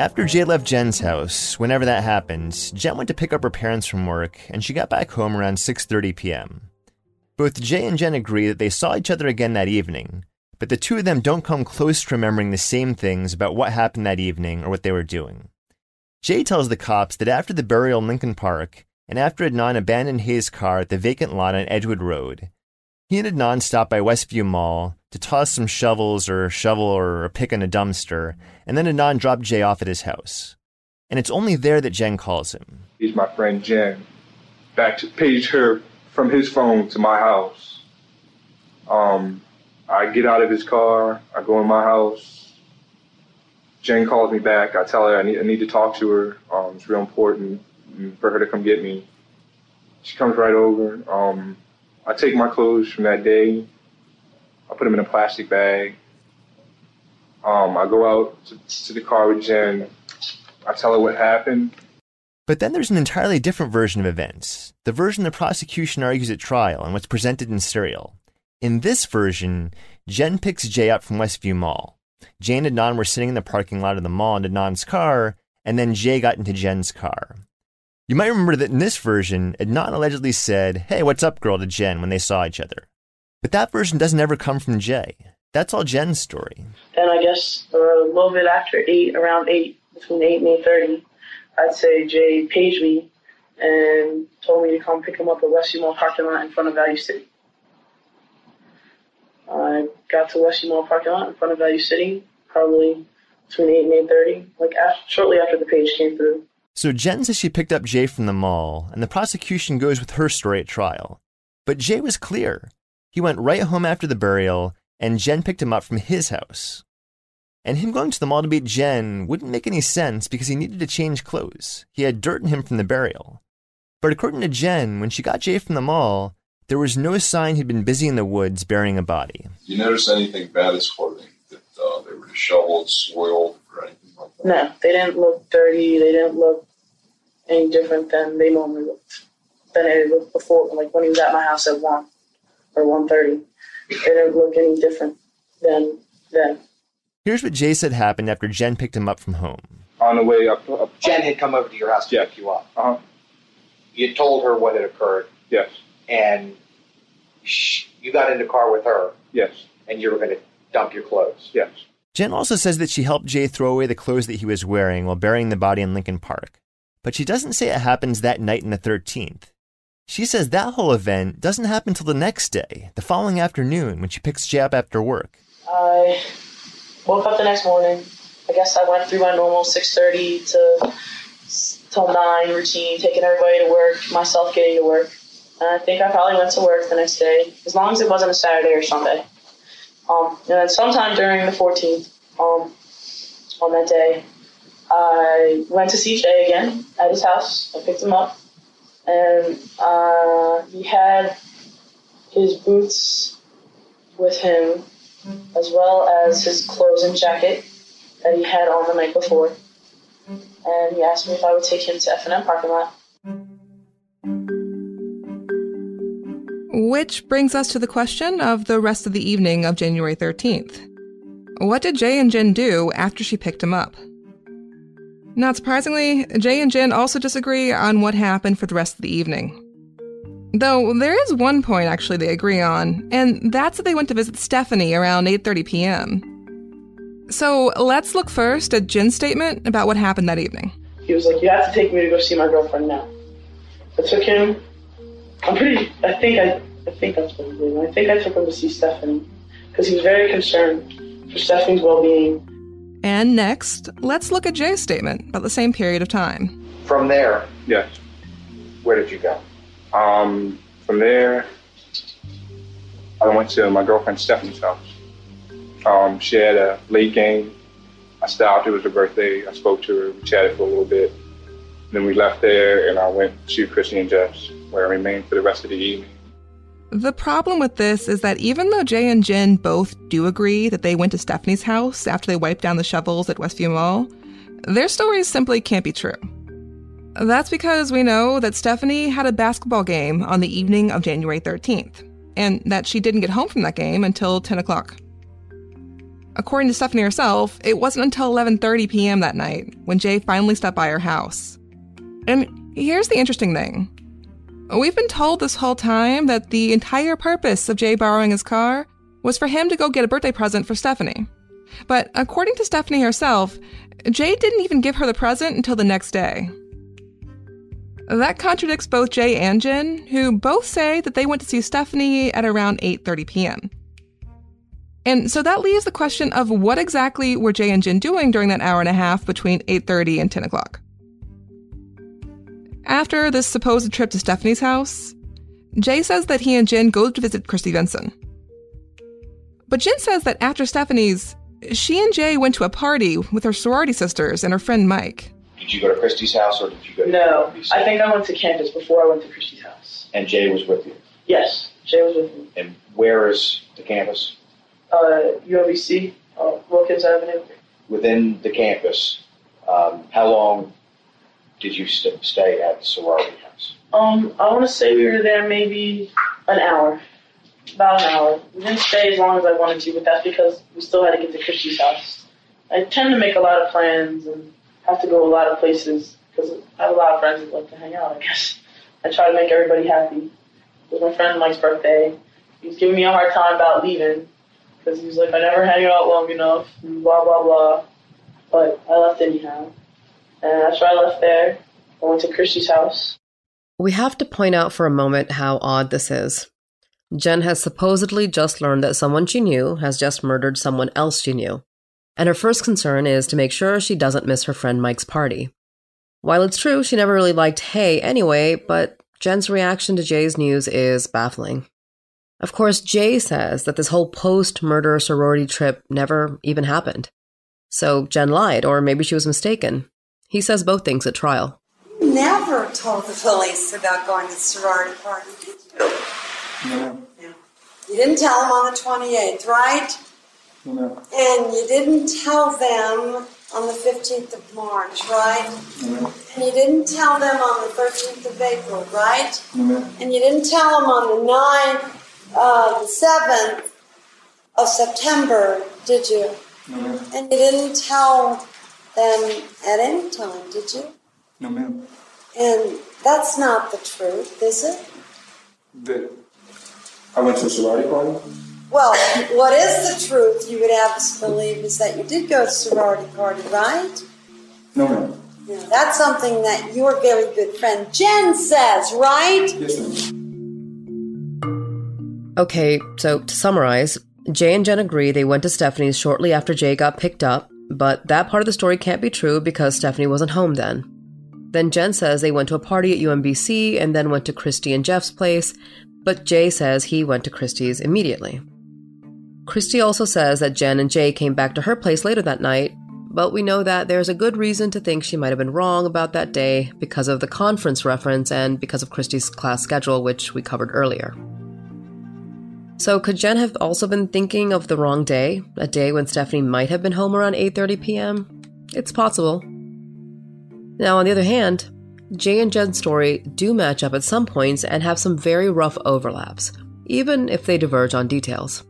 [SPEAKER 8] After Jay left Jen's house, whenever that happened, Jen went to pick up her parents from work, and she got back home around six thirty p.m. Both Jay and Jen agree that they saw each other again that evening, but the two of them don't come close to remembering the same things about what happened that evening or what they were doing. Jay tells the cops that after the burial in Lincoln Park, and after Adnan abandoned Hayes' car at the vacant lot on Edgewood Road, he and Adnan stopped by Westview Mall to toss some shovels or a shovel or a pick in a dumpster, and then Adnan dropped Jay off at his house. And it's only there that Jen calls him.
[SPEAKER 5] He's my friend Jen. Back to page her from his phone to my house. Um, I get out of his car, I go in my house. Jen calls me back. I tell her I need, I need to talk to her. Um, it's real important for her to come get me. She comes right over. Um, I take my clothes from that day. I put them in a plastic bag. Um, I go out to, to the car with Jen. I tell her what happened.
[SPEAKER 8] But then there's an entirely different version of events, the version the prosecution argues at trial and what's presented in serial. In this version, Jen picks Jay up from Westview Mall. Jay and Adnan were sitting in the parking lot of the mall in Adnan's car, and then Jay got into Jen's car. You might remember that in this version, Adnan allegedly said, "Hey, what's up, girl," to Jen when they saw each other. But that version doesn't ever come from Jay. That's all Jen's story.
[SPEAKER 9] And I guess uh, a little bit after eight, around eight, between eight and eight thirty, I'd say Jay paged me and told me to come pick him up at Westview Mall parking lot in front of Value City. I got to Westview Mall parking lot in front of Value City, probably between eight and eight thirty, like after, shortly after the page came through.
[SPEAKER 8] So Jen says she picked up Jay from the mall, and the prosecution goes with her story at trial. But Jay was clear. He went right home after the burial, and Jen picked him up from his house. And him going to the mall to meet Jen wouldn't make any sense because he needed to change clothes. He had dirt in him from the burial. But according to Jen, when she got Jay from the mall, there was no sign he'd been busy in the woods burying a body.
[SPEAKER 4] Did you notice anything about his clothing? That uh, they were disheveled, soiled, or anything like that?
[SPEAKER 9] No, they didn't look dirty. They didn't look any different than they normally looked. Than they looked before, like when he was at my house at one or one thirty. They didn't look any different than then.
[SPEAKER 8] Here's what Jay said happened after Jen picked him up from home.
[SPEAKER 5] On the way up, up
[SPEAKER 11] Jen had come over to your house to
[SPEAKER 5] yeah.
[SPEAKER 11] pick you up.
[SPEAKER 5] Uh-huh.
[SPEAKER 11] You told her what had occurred.
[SPEAKER 5] Yes.
[SPEAKER 11] And sh- you got in the car with her.
[SPEAKER 5] Yes.
[SPEAKER 11] And you were going to dump your clothes.
[SPEAKER 5] Yes.
[SPEAKER 8] Jen also says that she helped Jay throw away the clothes that he was wearing while burying the body in Lincoln Park. But she doesn't say it happens that night in the thirteenth. She says that whole event doesn't happen until the next day, the following afternoon, when she picks Jay up after work.
[SPEAKER 9] I woke up the next morning. I guess I went through my normal six thirty to till nine routine, taking everybody to work, myself getting to work. And I think I probably went to work the next day, as long as it wasn't a Saturday or Sunday. Um, and then sometime during the fourteenth, um, on that day, I went to see Jay again at his house. I picked him up, and uh, he had his boots with him, as well as his clothes and jacket that he had on the night before. And he asked me if I would take him to F and M parking lot.
[SPEAKER 7] Which brings us to the question of the rest of the evening of January thirteenth. What did Jay and Jen do after she picked him up? Not surprisingly, Jay and Jen also disagree on what happened for the rest of the evening. Though there is one point actually they agree on, and that's that they went to visit Stephanie around eight thirty p.m. So let's look first at Jen's statement about what happened that evening.
[SPEAKER 9] He was like, "You have to take me to go see my girlfriend now." I took him. I'm pretty. I think I. I think that's what he did. I think I took him to see Stephanie because he was very concerned for Stephanie's well-being.
[SPEAKER 7] And next, let's look at Jay's statement about the same period of time.
[SPEAKER 11] From there,
[SPEAKER 5] Yes.
[SPEAKER 11] where did you go?
[SPEAKER 5] Um, from there, I went to my girlfriend Stephanie's house. Um, she had a late game. I stopped. It was her birthday. I spoke to her. We chatted for a little bit. Then we left there, and I went to Chrissy and Jeff's, where I remained for the rest of the evening.
[SPEAKER 7] The problem with this is that even though Jay and Jen both do agree that they went to Stephanie's house after they wiped down the shovels at Westview Mall, their stories simply can't be true. That's because we know that Stephanie had a basketball game on the evening of January thirteenth, and that she didn't get home from that game until ten o'clock. According to Stephanie herself, it wasn't until eleven thirty p.m. that night when Jay finally stopped by her house. And here's the interesting thing. We've been told this whole time that the entire purpose of Jay borrowing his car was for him to go get a birthday present for Stephanie. But according to Stephanie herself, Jay didn't even give her the present until the next day. That contradicts both Jay and Jen, who both say that they went to see Stephanie at around eight thirty p.m. And so that leaves the question of what exactly were Jay and Jen doing during that hour and a half between eight thirty and ten o'clock. After this supposed trip to Stephanie's house, Jay says that he and Jen go to visit Christy Vinson. But Jen says that after Stephanie's, she and Jay went to a party with her sorority sisters and her friend Mike.
[SPEAKER 11] Did you go to Christy's house or did you go to
[SPEAKER 9] No,
[SPEAKER 11] U M B C?
[SPEAKER 9] I think I went to campus before I went to Christy's house.
[SPEAKER 11] And Jay was with you?
[SPEAKER 9] Yes, Jay was with me.
[SPEAKER 11] And where is the campus?
[SPEAKER 9] Uh, U M B C, uh, Wilkins Avenue.
[SPEAKER 11] Within the campus, um, how long did you st- stay at the sorority house?
[SPEAKER 9] Um, I want to say we were there maybe an hour, about an hour. We didn't stay as long as I wanted to, but that's because we still had to get to Christy's house. I tend to make a lot of plans and have to go a lot of places because I have a lot of friends that like to hang out, I guess. I try to make everybody happy. It was my friend Mike's birthday. He was giving me a hard time about leaving because he was like, I never hang out long enough, and blah, blah, blah. But I left anyhow. And after I left there, I went to Christy's house.
[SPEAKER 6] We have to point out for a moment how odd this is. Jen has supposedly just learned that someone she knew has just murdered someone else she knew. And her first concern is to make sure she doesn't miss her friend Mike's party. While it's true she never really liked Hay anyway, but Jen's reaction to Jay's news is baffling. Of course, Jay says that this whole post-murder sorority trip never even happened. So Jen lied, or maybe she was mistaken. He says both things at trial.
[SPEAKER 10] You never told the police about going to the sorority party, did you?
[SPEAKER 5] No.
[SPEAKER 10] Yeah. You didn't tell them on the twenty-eighth, right?
[SPEAKER 5] No.
[SPEAKER 10] And you didn't tell them on the fifteenth of March, right?
[SPEAKER 5] No.
[SPEAKER 10] And you didn't tell them on the thirteenth of April, right?
[SPEAKER 5] No.
[SPEAKER 10] And you didn't tell them on the ninth, uh, the seventh of September, did you?
[SPEAKER 5] No.
[SPEAKER 10] And you didn't tell them at any time, did you?
[SPEAKER 5] No, ma'am.
[SPEAKER 10] And that's not the truth, is it?
[SPEAKER 5] That I went to a sorority party?
[SPEAKER 10] Well, what is the truth you would have us believe is that you did go to a sorority party, right?
[SPEAKER 5] No, ma'am.
[SPEAKER 10] You know, that's something that your very good friend Jen says, right?
[SPEAKER 5] Yes, ma'am.
[SPEAKER 6] Okay, so to summarize, Jay and Jen agree they went to Stephanie's shortly after Jay got picked up, but that part of the story can't be true because Stephanie wasn't home then. Then Jen says they went to a party at U M B C and then went to Christy and Jeff's place, but Jay says he went to Christy's immediately. Christy also says that Jen and Jay came back to her place later that night, but we know that there's a good reason to think she might have been wrong about that day because of the conference reference and because of Christy's class schedule, which we covered earlier. So could Jen have also been thinking of the wrong day, a day when Stephanie might have been home around eight thirty p.m.? It's possible. Now, on the other hand, Jay and Jen's story do match up at some points and have some very rough overlaps, even if they diverge on details.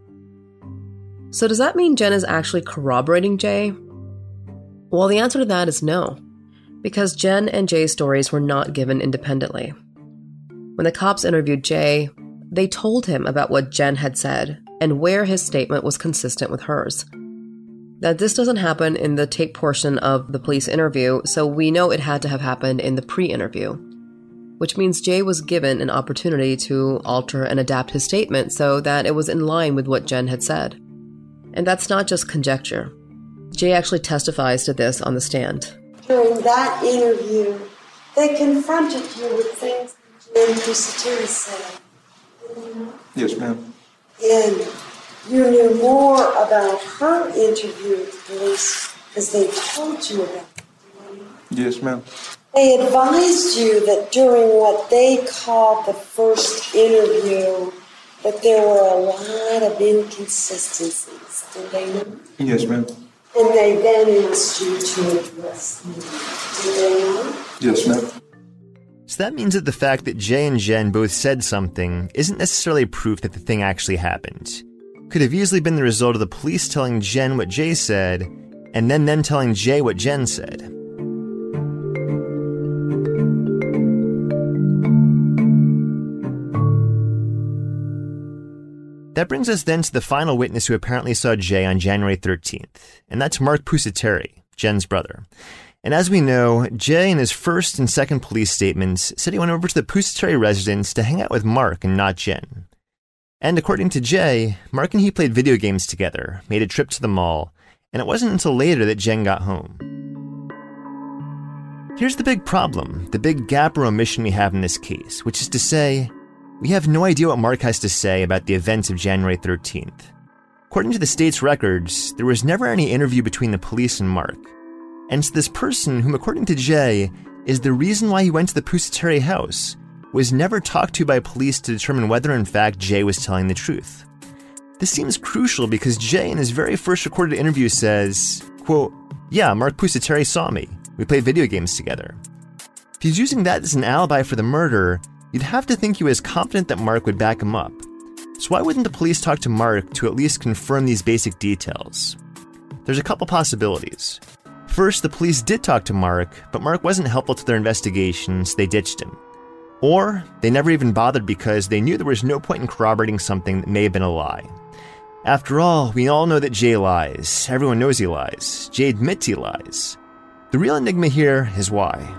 [SPEAKER 6] So does that mean Jen is actually corroborating Jay? Well, the answer to that is no, because Jen and Jay's stories were not given independently. When the cops interviewed Jay, they told him about what Jen had said and where his statement was consistent with hers. Now, this doesn't happen in the tape portion of the police interview, so we know it had to have happened in the pre-interview, which means Jay was given an opportunity to alter and adapt his statement so that it was in line with what Jen had said. And that's not just conjecture. Jay actually testifies to this on the stand.
[SPEAKER 10] During that interview, they confronted you with things that Jen Pusateri said.
[SPEAKER 5] Yes, ma'am.
[SPEAKER 10] And you knew more about her interview with the police because they told you about it.
[SPEAKER 5] Yes, ma'am.
[SPEAKER 10] They advised you that during what they called the first interview, that there were a lot of inconsistencies. Did they know?
[SPEAKER 5] Yes, ma'am.
[SPEAKER 10] And they then asked you to address them. Did they know?
[SPEAKER 5] Yes, ma'am.
[SPEAKER 8] So that means that the fact that Jay and Jen both said something isn't necessarily proof that the thing actually happened. could have easily been the result of the police telling Jen what Jay said, and then them telling Jay what Jen said. That brings us then to the final witness who apparently saw Jay on January thirteenth, and that's Mark Pusateri, Jen's brother. And as we know, Jay in his first and second police statements said he went over to the Pusateri residence to hang out with Mark and not Jen. And according to Jay, Mark and he played video games together, made a trip to the mall, and it wasn't until later that Jen got home. Here's the big problem, the big gap or omission we have in this case, which is to say, we have no idea what Mark has to say about the events of January thirteenth. According to the state's records, there was never any interview between the police and Mark. And so this person, whom according to Jay, is the reason why he went to the Pusateri house, was never talked to by police to determine whether in fact Jay was telling the truth. This seems crucial because Jay in his very first recorded interview says, quote, "Yeah, Mark Pusateri saw me. We played video games together." If he's using that as an alibi for the murder, you'd have to think he was confident that Mark would back him up. So why wouldn't the police talk to Mark to at least confirm these basic details? There's a couple possibilities. First, the police did talk to Mark, but Mark wasn't helpful to their investigation, so they ditched him. Or, they never even bothered because they knew there was no point in corroborating something that may have been a lie. After all, we all know that Jay lies. Everyone knows he lies. Jay admits he lies. The real enigma here is why.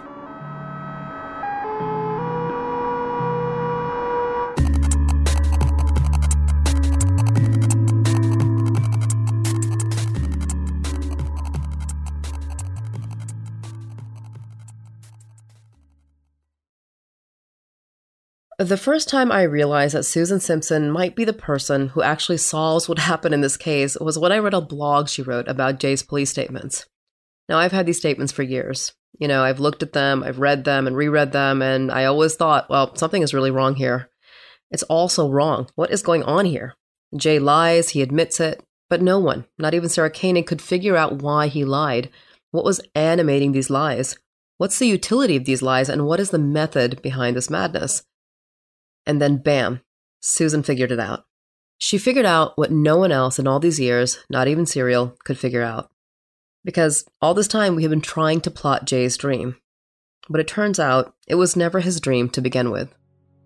[SPEAKER 6] The first time I realized that Susan Simpson might be the person who actually solves what happened in this case was when I read a blog she wrote about Jay's police statements. Now, I've had these statements for years. You know, I've looked at them, I've read them and reread them, and I always thought, well, something is really wrong here. It's all so wrong. What is going on here? Jay lies, he admits it, but no one, not even Sarah Koenig, could figure out why he lied. What was animating these lies? What's the utility of these lies, and what is the method behind this madness? And then bam, Susan figured it out. She figured out what no one else in all these years, not even Serial, could figure out. Because all this time we have been trying to plot Jay's dream. But it turns out it was never his dream to begin with.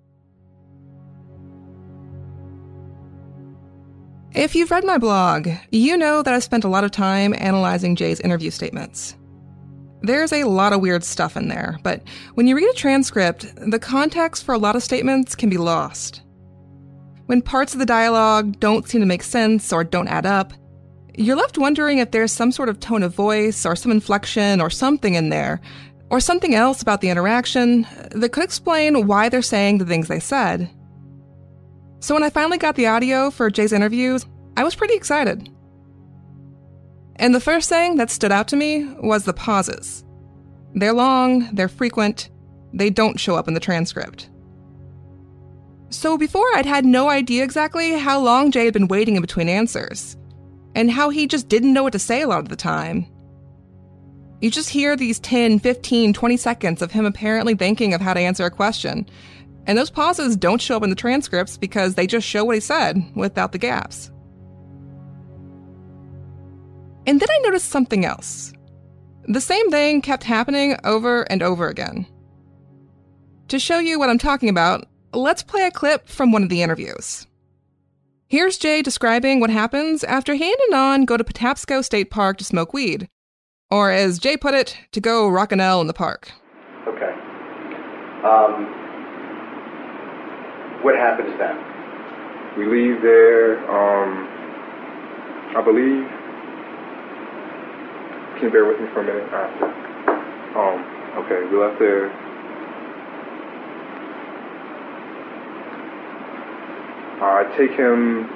[SPEAKER 7] If you've read my blog, you know that I spent a lot of time analyzing Jay's interview statements. There's a lot of weird stuff in there, but when you read a transcript, the context for a lot of statements can be lost. When parts of the dialogue don't seem to make sense or don't add up, you're left wondering if there's some sort of tone of voice or some inflection or something in there, or something else about the interaction that could explain why they're saying the things they said. So when I finally got the audio for Jay's interviews, I was pretty excited. And the first thing that stood out to me was the pauses. They're long, they're frequent, they don't show up in the transcript. So before, I'd had no idea exactly how long Jay had been waiting in between answers, and how he just didn't know what to say a lot of the time. You just hear these ten, fifteen, twenty seconds of him apparently thinking of how to answer a question, and those pauses don't show up in the transcripts because they just show what he said without the gaps. And then I noticed something else. The same thing kept happening over and over again. To show you what I'm talking about, let's play a clip from one of the interviews. Here's Jay describing what happens after he and Anon go to Patapsco State Park to smoke weed. Or as Jay put it, to go rockin'ell in the park.
[SPEAKER 12] Okay. Um, what happens then?
[SPEAKER 5] We leave there, um, I believe... Can you bear with me for a minute? Uh, um, okay, we left there. Uh, I take him,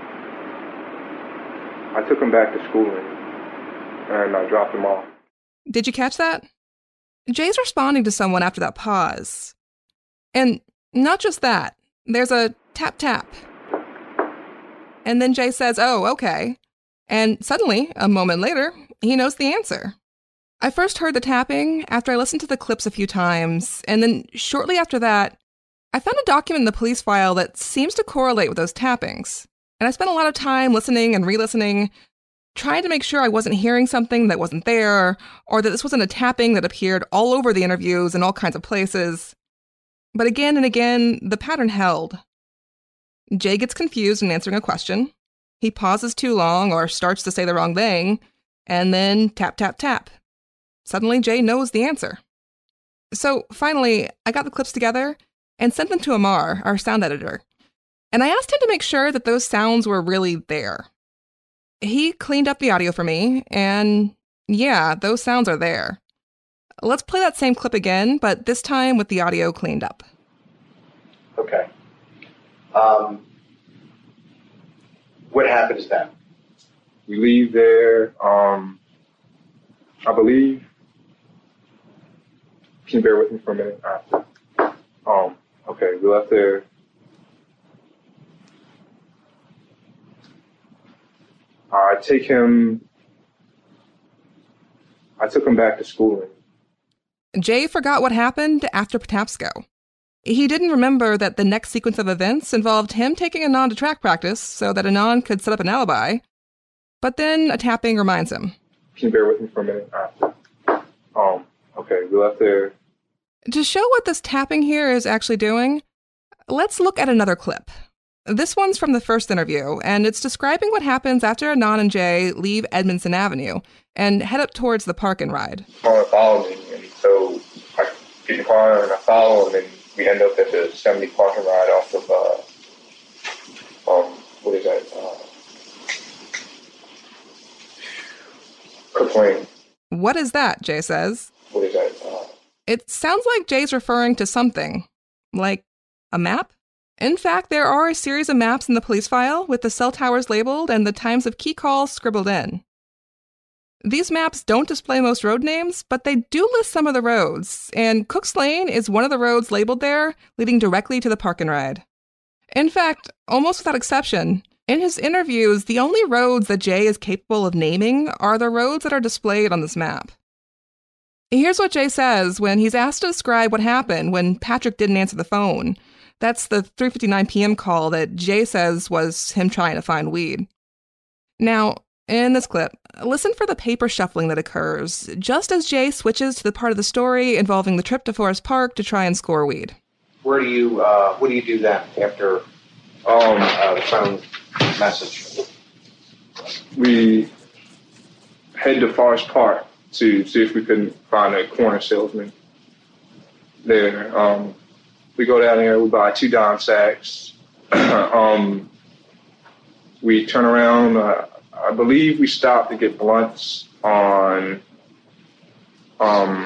[SPEAKER 5] I took him back to schooling, and I dropped him off.
[SPEAKER 7] Did you catch that? Jay's responding to someone after that pause. And not just that, there's a tap tap. And then Jay says, oh, okay. And suddenly, a moment later, he knows the answer. I first heard the tapping after I listened to the clips a few times, and then shortly after that, I found a document in the police file that seems to correlate with those tappings. And I spent a lot of time listening and re-listening, trying to make sure I wasn't hearing something that wasn't there, or that this wasn't a tapping that appeared all over the interviews in all kinds of places. But again and again, the pattern held. Jay gets confused in answering a question. He pauses too long or starts to say the wrong thing, and then tap, tap, tap. Suddenly, Jay knows the answer. So finally, I got the clips together and sent them to Amar, our sound editor. And I asked him to make sure that those sounds were really there. He cleaned up the audio for me, and yeah, those sounds are there. Let's play that same clip again, but this time with the audio cleaned up.
[SPEAKER 12] Okay. Um, what happens then?
[SPEAKER 5] We leave there, um, I believe, can you bear with me for a minute? Um, okay, we left there. I take him, I took him back to schooling.
[SPEAKER 7] Jay forgot what happened after Patapsco. He didn't remember that the next sequence of events involved him taking Anand to track practice so that Anand could set up an alibi. But then a tapping reminds him.
[SPEAKER 5] Can you bear with me for a minute? Um, okay, we left there.
[SPEAKER 7] To show what this tapping here is actually doing, let's look at another clip. This one's from the first interview, and it's describing what happens after Anand and Jay leave Edmondson Avenue and head up towards the park and ride.
[SPEAKER 5] Someone followed me, and so I get in the car and I follow, and then we end up at the seventy park and ride off of, uh, um, what is that? Uh, Cook Lane.
[SPEAKER 7] What is that, Jay says.
[SPEAKER 5] What is that? Uh,
[SPEAKER 7] it sounds like Jay's referring to something, like a map? In fact, there are a series of maps in the police file with the cell towers labeled and the times of key calls scribbled in. These maps don't display most road names, but they do list some of the roads, and Cook's Lane is one of the roads labeled there, leading directly to the park and ride. In fact, almost without exception, in his interviews, the only roads that Jay is capable of naming are the roads that are displayed on this map. Here's what Jay says when he's asked to describe what happened when Patrick didn't answer the phone. That's the three fifty-nine p.m. call that Jay says was him trying to find weed. Now, in this clip, listen for the paper shuffling that occurs, just as Jay switches to the part of the story involving the trip to Forest Park to try and score weed.
[SPEAKER 11] Where do you, uh, what do you do then after um, uh, the phone message?
[SPEAKER 5] We head to Forest Park to see if we can find a corner salesman there. Um, we go down there, we buy two dime sacks. um, we turn around, uh, I believe we stopped to get blunts on um,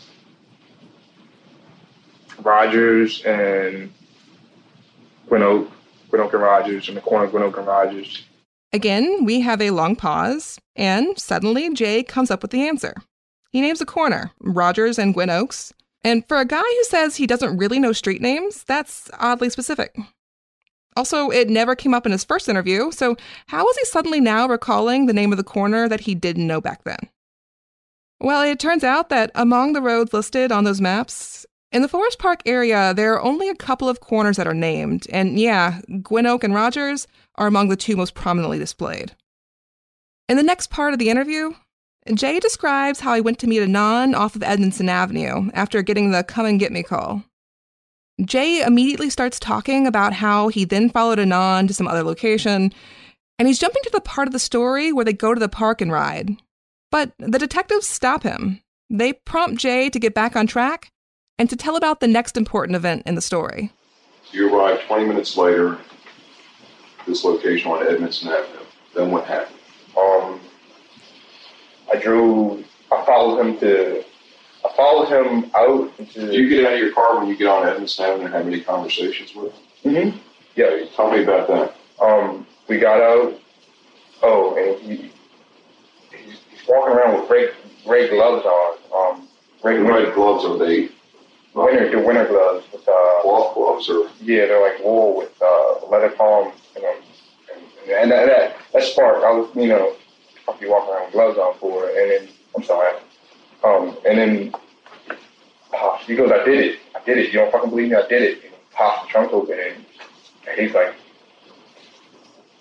[SPEAKER 5] Rogers and Gwyn Oak, Gwyn Oak and Rogers, in the corner of Gwyn Oak and Rogers.
[SPEAKER 7] Again, we have a long pause, and suddenly Jay comes up with the answer. He names a corner, Rogers and Gwyn Oaks, and for a guy who says he doesn't really know street names, that's oddly specific. Also, it never came up in his first interview, so how is he suddenly now recalling the name of the corner that he didn't know back then? Well, it turns out that among the roads listed on those maps, in the Forest Park area, there are only a couple of corners that are named, and yeah, Gwyn Oak and Rogers are among the two most prominently displayed. In the next part of the interview, Jay describes how he went to meet Anand off of Edmondson Avenue after getting the come and get me call. Jay immediately starts talking about how he then followed Anand to some other location, and he's jumping to the part of the story where they go to the park and ride. But the detectives stop him. They prompt Jay to get back on track and to tell about the next important event in the story.
[SPEAKER 4] You arrived twenty minutes later at this location on Edmondson Avenue. Then what happened?
[SPEAKER 5] Um, I drove, I followed him to, I followed him out into...
[SPEAKER 4] Did you get out of your car when you get on Edmondson Avenue and have any conversations with him?
[SPEAKER 5] Mm-hmm. Yeah.
[SPEAKER 4] Tell me about that.
[SPEAKER 5] Um, we got out, oh, and he, he's, he's walking around with gray, gray gloves on. Um, gray
[SPEAKER 4] Red gloves, are they?
[SPEAKER 5] Winter, the winter gloves with uh,
[SPEAKER 4] cloth gloves, or
[SPEAKER 5] yeah, they're like wool with uh, leather palms, you know, and, and that, that that spark. I was, you know, I'll be walking around with gloves on for it, and then I'm sorry, um, and then uh, he goes, "I did it, I did it. You don't fucking believe me? I did it." And he pops the trunk open, and, and he's like,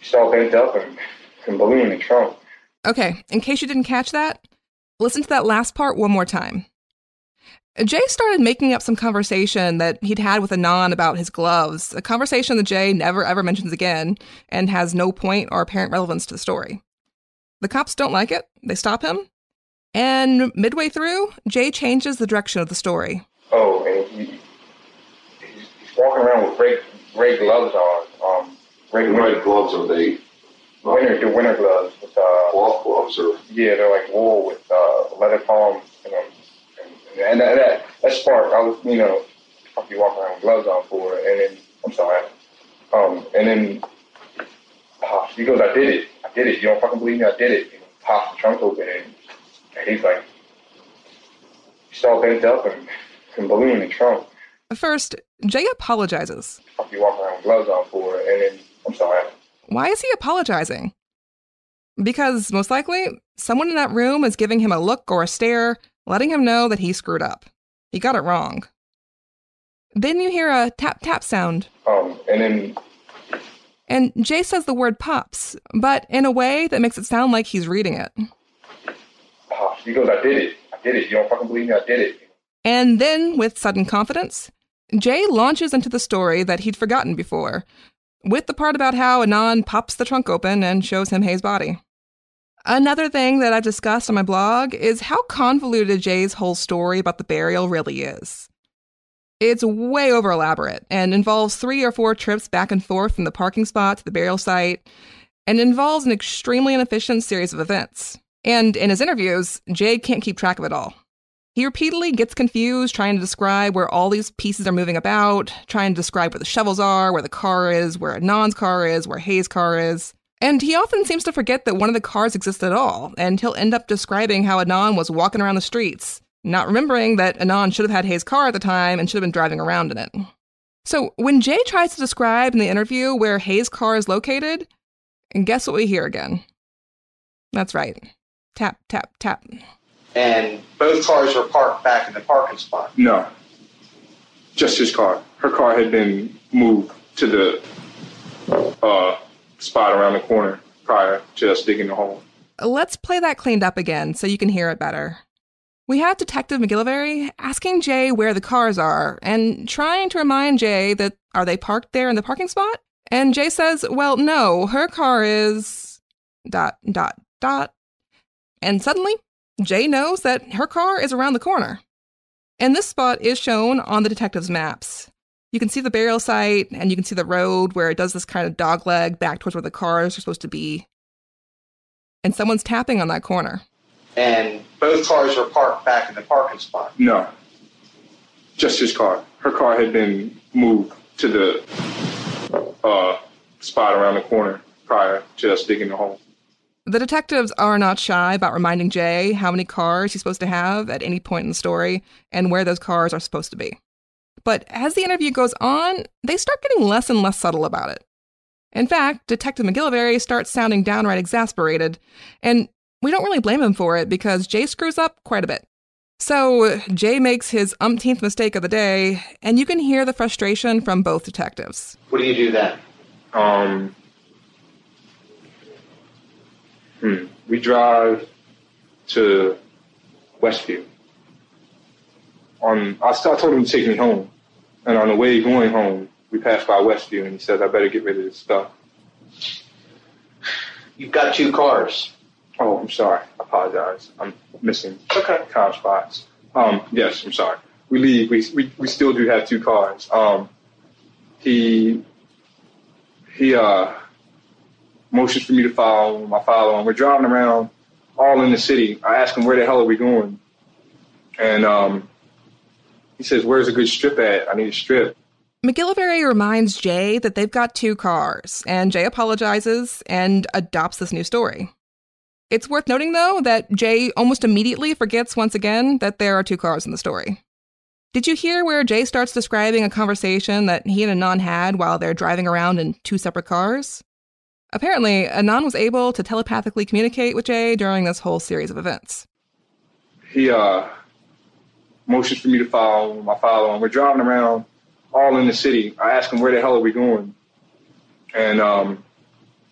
[SPEAKER 5] She's all bent up and, and balloon in the trunk.
[SPEAKER 7] Okay, in case you didn't catch that, listen to that last part one more time. Jay started making up some conversation that he'd had with Anon about his gloves, a conversation that Jay never ever mentions again and has no point or apparent relevance to the story. The cops don't like it. They stop him. And midway through, Jay changes the direction of the story.
[SPEAKER 5] Oh, and he, he's, he's walking around with gray, gray gloves on. Um, gray
[SPEAKER 4] White gloves are they?
[SPEAKER 5] Winter, the winter gloves. With, uh,
[SPEAKER 4] Cloth gloves or?
[SPEAKER 5] Yeah, they're like wool with uh, leather palms. You know, and, and that, that, that spark, I was, you know, fuck you walking around with gloves on for. And then, I'm sorry. Um, and then uh, he goes, I did it. I did it. You don't fucking believe me? I did it. He pops the trunk open and, and he's like, she's all bent up and, and balloon in the trunk.
[SPEAKER 7] First, Jay apologizes.
[SPEAKER 5] Fuck you walking around with gloves on for. And then, I'm sorry.
[SPEAKER 7] Why is he apologizing? Because, most likely, someone in that room is giving him a look or a stare, letting him know that he screwed up. He got it wrong. Then you hear a tap-tap sound.
[SPEAKER 5] Um, and then...
[SPEAKER 7] And Jay says the word pops, but in a way that makes it sound like he's reading it.
[SPEAKER 5] Uh, he goes, I did it. I did it. You don't fucking believe me? I did it.
[SPEAKER 7] And then, with sudden confidence, Jay launches into the story that he'd forgotten before, with the part about how Anon pops the trunk open and shows him Hayes' body. Another thing that I've discussed on my blog is how convoluted Jay's whole story about the burial really is. It's way over elaborate and involves three or four trips back and forth from the parking spot to the burial site, and involves an extremely inefficient series of events. And in his interviews, Jay can't keep track of it all. He repeatedly gets confused trying to describe where all these pieces are moving about, trying to describe where the shovels are, where the car is, where Anon's car is, where Hayes' car is. And he often seems to forget that one of the cars exists at all, and he'll end up describing how Anon was walking around the streets, not remembering that Anon should have had Hayes' car at the time and should have been driving around in it. So when Jay tries to describe in the interview where Hayes' car is located, and guess what we hear again? That's right. Tap, tap, tap.
[SPEAKER 11] And both cars are parked back in the parking spot.
[SPEAKER 5] No. Just his car. Her car had been moved to the uh, spot around the corner prior to us digging the hole.
[SPEAKER 7] Let's play that cleaned up again so you can hear it better. We have Detective McGillivray asking Jay where the cars are and trying to remind Jay that are they parked there in the parking spot? And Jay says, well, no, her car is... dot, dot, dot. And suddenly, Jay knows that her car is around the corner. And this spot is shown on the detective's maps. You can see the burial site, and you can see the road where it does this kind of dogleg back towards where the cars are supposed to be. And someone's tapping on that corner.
[SPEAKER 11] And both cars are parked back in the parking spot.
[SPEAKER 5] No. Just his car. Her car had been moved to the uh, spot around the corner prior to us digging the hole.
[SPEAKER 7] The detectives are not shy about reminding Jay how many cars he's supposed to have at any point in the story and where those cars are supposed to be. But as the interview goes on, they start getting less and less subtle about it. In fact, Detective McGillivray starts sounding downright exasperated, and we don't really blame him for it because Jay screws up quite a bit. So Jay makes his umpteenth mistake of the day, and you can hear the frustration from both detectives.
[SPEAKER 11] What do you do then?
[SPEAKER 5] Um... Hmm. We drive to Westview. On, I, I told him to take me home. And on the way going home, we passed by Westview, and he said, I better get rid of this stuff.
[SPEAKER 11] You've got two cars.
[SPEAKER 5] Oh, I'm sorry. I apologize. I'm missing
[SPEAKER 11] okay.
[SPEAKER 5] car spots. Um, yes, I'm sorry. We leave. We, we we still do have two cars. Um, he, he, uh, motions for me to follow him. I follow him. We're driving around all in the city. I ask him, where the hell are we going? And um, he says, where's a good strip at? I need a strip.
[SPEAKER 7] McGillivray reminds Jay that they've got two cars, and Jay apologizes and adopts this new story. It's worth noting, though, that Jay almost immediately forgets once again that there are two cars in the story. Did you hear where Jay starts describing a conversation that he and Anon had while they're driving around in two separate cars? Apparently, Anon was able to telepathically communicate with Jay during this whole series of events.
[SPEAKER 5] He uh, motions for me to follow him. I follow him. We're driving around all in the city. I ask him, where the hell are we going? And um,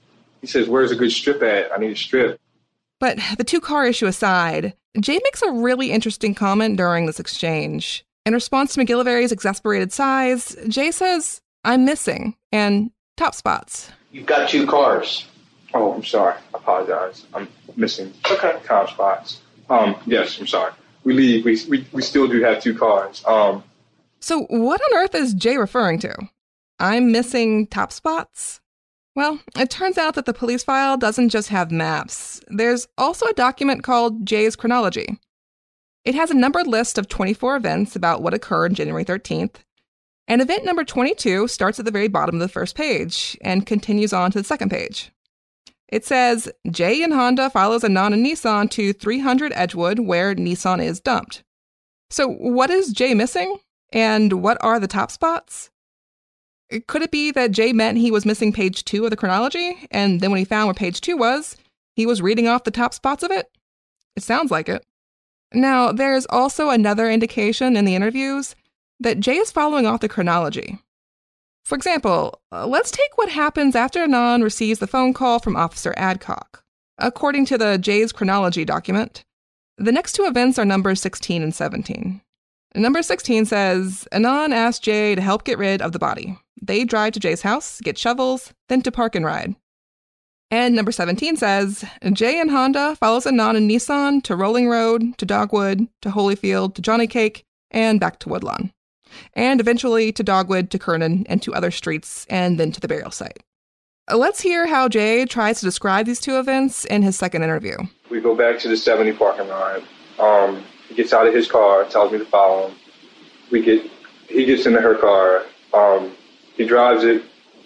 [SPEAKER 5] He says, where's a good strip at? I need a strip.
[SPEAKER 7] But the two-car issue aside, Jay makes a really interesting comment during this exchange. In response to McGillivary's exasperated sighs, Jay says, I'm missing, and top spots.
[SPEAKER 12] You've got two cars.
[SPEAKER 5] Oh, I'm sorry. I apologize. I'm missing
[SPEAKER 12] okay.
[SPEAKER 5] top spots. Um, yes, I'm sorry. We leave. We, we, we still do have two cars. Um,
[SPEAKER 7] so what on earth is Jay referring to? I'm missing top spots? Well, it turns out that the police file doesn't just have maps. There's also a document called Jay's Chronology. It has a numbered list of twenty-four events about what occurred January thirteenth, and event number twenty-two starts at the very bottom of the first page and continues on to the second page. It says, Jay in Honda follows Anon and Nissan to three hundred Edgewood, where Nissan is dumped. So what is Jay missing? And what are the top spots? Could it be that Jay meant he was missing page two of the chronology, and then when he found where page two was, he was reading off the top spots of it? It sounds like it. Now, there's also another indication in the interviews that Jay is following off the chronology. For example, uh, let's take what happens after Anon receives the phone call from Officer Adcock. According to the Jay's Chronology document, the next two events are numbers sixteen and seventeen. Number sixteen says, Anon asked Jay to help get rid of the body. They drive to Jay's house, get shovels, then to park and ride. And number seventeen says, Jay and Honda follows Anon and Nissan to Rolling Road, to Dogwood, to Holyfield, to Johnny Cake, and back to Woodlawn. And eventually to Dogwood, to Kernan, and to other streets, and then to the burial site. Let's hear how Jay tries to describe these two events in his second interview.
[SPEAKER 5] We go back to the seventy parking lot. Um, he gets out of his car, tells me to follow him. We get, he gets into her car. Um, he drives it.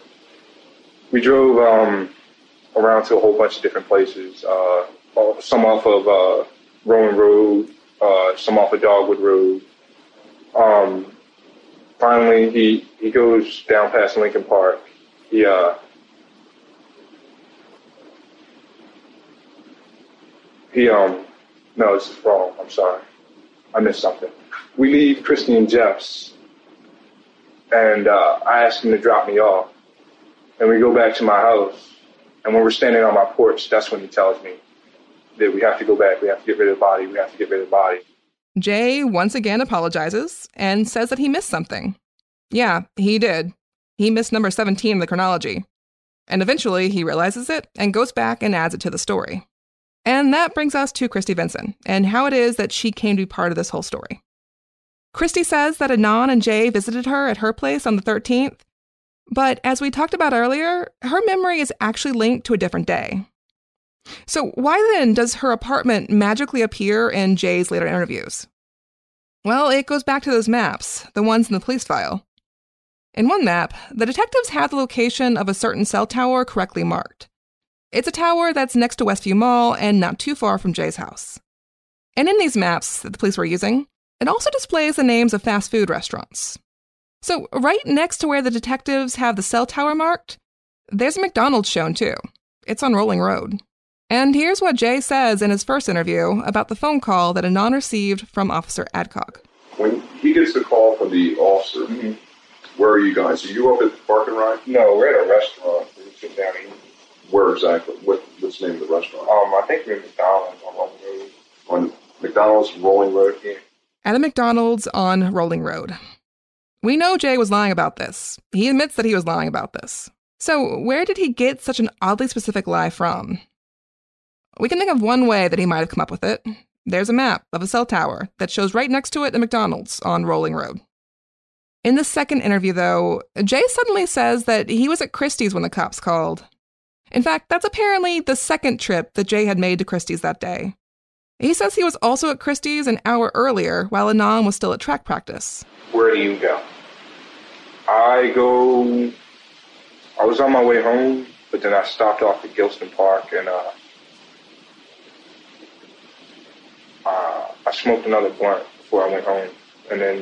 [SPEAKER 5] We drove um, around to a whole bunch of different places. Uh, some off of uh, Rolling Road, uh, some off of Dogwood Road. Um, finally, he, he goes down past Lincoln Park. He uh, he um no, this is wrong. I'm sorry, I missed something. We leave Christy and Jeff's, and uh, I ask him to drop me off, and we go back to my house. And when we're standing on my porch, that's when he tells me that we have to go back. We have to get rid of the body. We have to get rid of the body.
[SPEAKER 7] Jay once again apologizes and says that he missed something. Yeah, he did. He missed number seventeen in the chronology. And eventually he realizes it and goes back and adds it to the story. And that brings us to Christy Vinson and how it is that she came to be part of this whole story. Christy says that Anon and Jay visited her at her place on the thirteenth, but as we talked about earlier, her memory is actually linked to a different day. So why then does her apartment magically appear in Jay's later interviews? Well, it goes back to those maps, the ones in the police file. In one map, the detectives have the location of a certain cell tower correctly marked. It's a tower that's next to Westview Mall and not too far from Jay's house. And in these maps that the police were using, it also displays the names of fast food restaurants. So right next to where the detectives have the cell tower marked, there's a McDonald's shown too. It's on Rolling Road. And here's what Jay says in his first interview about the phone call that Anon received from Officer Adcock.
[SPEAKER 4] When he gets the call from the officer, mm-hmm. Where are you guys? Are you up at the parking lot?
[SPEAKER 5] No, we're at a restaurant. We're sitting down eating.
[SPEAKER 4] Where exactly? What, what's the name of the restaurant?
[SPEAKER 5] Um, I think we're at McDonald's on Rolling Road.
[SPEAKER 4] On McDonald's Rolling Road?
[SPEAKER 5] Yeah.
[SPEAKER 7] At a McDonald's on Rolling Road. We know Jay was lying about this. He admits that he was lying about this. So where did he get such an oddly specific lie from? We can think of one way that he might have come up with it. There's a map of a cell tower that shows right next to it a McDonald's on Rolling Road. In the second interview, though, Jay suddenly says that he was at Christie's when the cops called. In fact, that's apparently the second trip that Jay had made to Christie's that day. He says he was also at Christie's an hour earlier while Anon was still at track practice.
[SPEAKER 5] Where do you go? I go... I was on my way home, but then I stopped off at Gilston Park and uh, uh, I smoked another blunt before I went home. And then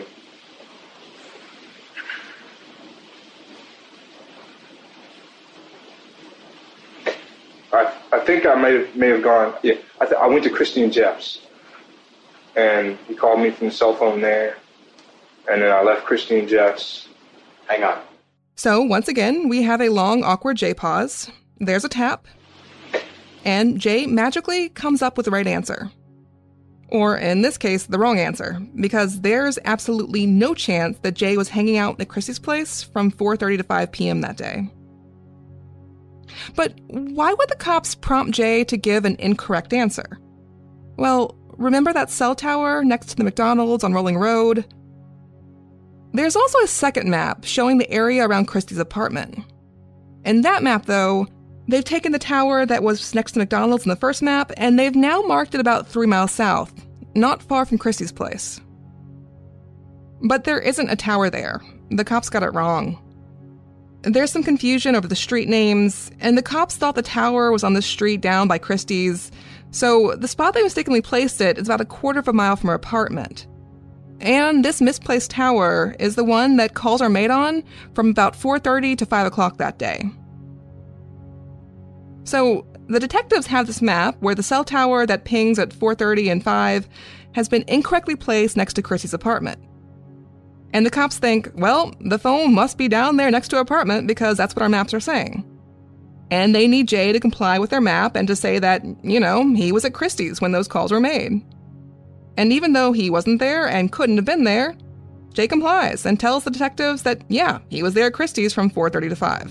[SPEAKER 5] I, I think I may have, may have gone, yeah, I, th- I went to Christy and Jeff's, and he called me from the cell phone there, and then I left Christy and Jeff's.
[SPEAKER 12] Hang on.
[SPEAKER 7] So, once again, we have a long, awkward Jay pause. There's a tap. and Jay magically comes up with the right answer. Or, in this case, the wrong answer, because there's absolutely no chance that Jay was hanging out at Christy's place from four thirty to five p.m. that day. But why would the cops prompt Jay to give an incorrect answer? Well, remember that cell tower next to the McDonald's on Rolling Road? There's also a second map showing the area around Christy's apartment. In that map, though, they've taken the tower that was next to McDonald's in the first map, and they've now marked it about three miles south, not far from Christy's place. But there isn't a tower there. The cops got it wrong. There's some confusion over the street names, and the cops thought the tower was on the street down by Christy's, so the spot they mistakenly placed it is about a quarter of a mile from her apartment. And this misplaced tower is the one that calls are made on from about four thirty to five o'clock that day. So the detectives have this map where the cell tower that pings at four thirty and five has been incorrectly placed next to Christy's apartment. And the cops think, well, the phone must be down there next to her apartment because that's what our maps are saying. And they need Jay to comply with their map and to say that, you know, he was at Christy's when those calls were made. And even though he wasn't there and couldn't have been there, Jay complies and tells the detectives that, yeah, he was there at Christy's from four thirty to five.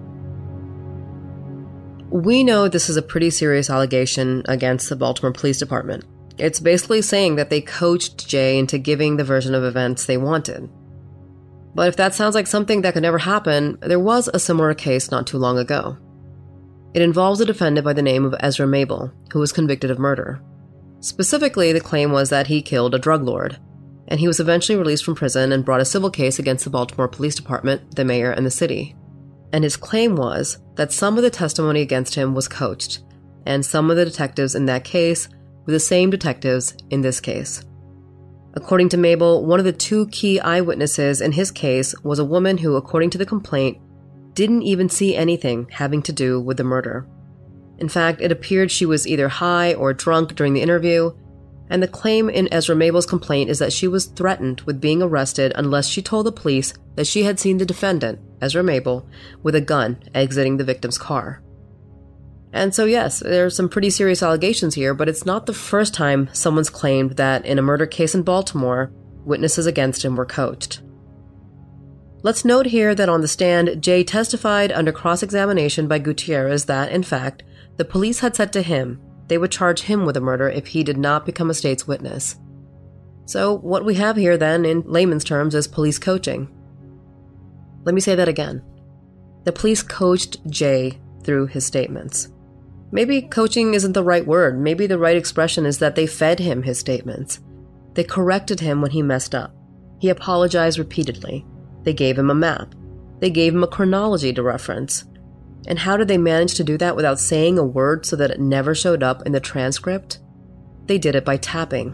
[SPEAKER 6] We know this is a pretty serious allegation against the Baltimore Police Department. It's basically saying that they coached Jay into giving the version of events they wanted. But if that sounds like something that could never happen, there was a similar case not too long ago. It involves a defendant by the name of Ezra Mabel, who was convicted of murder. Specifically, the claim was that he killed a drug lord, and he was eventually released from prison and brought a civil case against the Baltimore Police Department, the mayor, and the city. And his claim was that some of the testimony against him was coached, and some of the detectives in that case were the same detectives in this case. According to Mabel, one of the two key eyewitnesses in his case was a woman who, according to the complaint, didn't even see anything having to do with the murder. In fact, it appeared she was either high or drunk during the interview, and the claim in Ezra Mabel's complaint is that she was threatened with being arrested unless she told the police that she had seen the defendant, Ezra Mabel, with a gun exiting the victim's car. And so yes, there are some pretty serious allegations here, but it's not the first time someone's claimed that in a murder case in Baltimore, witnesses against him were coached. Let's note here that on the stand, Jay testified under cross-examination by Gutierrez that, in fact, the police had said to him they would charge him with a murder if he did not become a state's witness. So what we have here then, in layman's terms, is police coaching. Let me say that again. The police coached Jay through his statements. Maybe coaching isn't the right word. Maybe the right expression is that they fed him his statements. They corrected him when he messed up. He apologized repeatedly. They gave him a map. They gave him a chronology to reference. And how did they manage to do that without saying a word so that it never showed up in the transcript? They did it by tapping.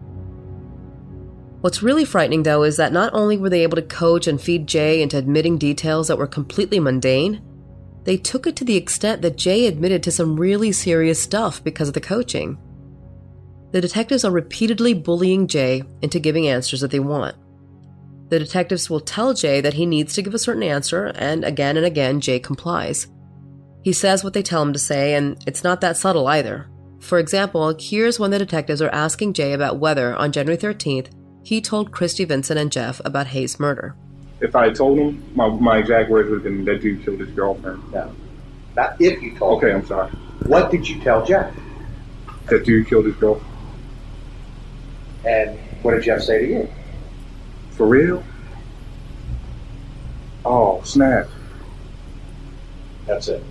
[SPEAKER 6] What's really frightening, though, is that not only were they able to coach and feed Jay into admitting details that were completely mundane, they took it to the extent that Jay admitted to some really serious stuff because of the coaching. The detectives are repeatedly bullying Jay into giving answers that they want. The detectives will tell Jay that he needs to give a certain answer, and again and again, Jay complies. He says what they tell him to say, and it's not that subtle either. For example, here's when the detectives are asking Jay about whether, on January thirteenth, he told Christy, Vincent, and Jeff about Hayes' murder.
[SPEAKER 5] If I had told him, my, my exact words would have been, that dude killed his girlfriend.
[SPEAKER 12] No. Not if you told
[SPEAKER 5] Okay,
[SPEAKER 12] him.
[SPEAKER 5] I'm sorry.
[SPEAKER 12] What did you tell Jeff?
[SPEAKER 5] That dude killed his girlfriend.
[SPEAKER 12] And what did Jeff say to you?
[SPEAKER 5] For real? Oh, snap.
[SPEAKER 12] That's it.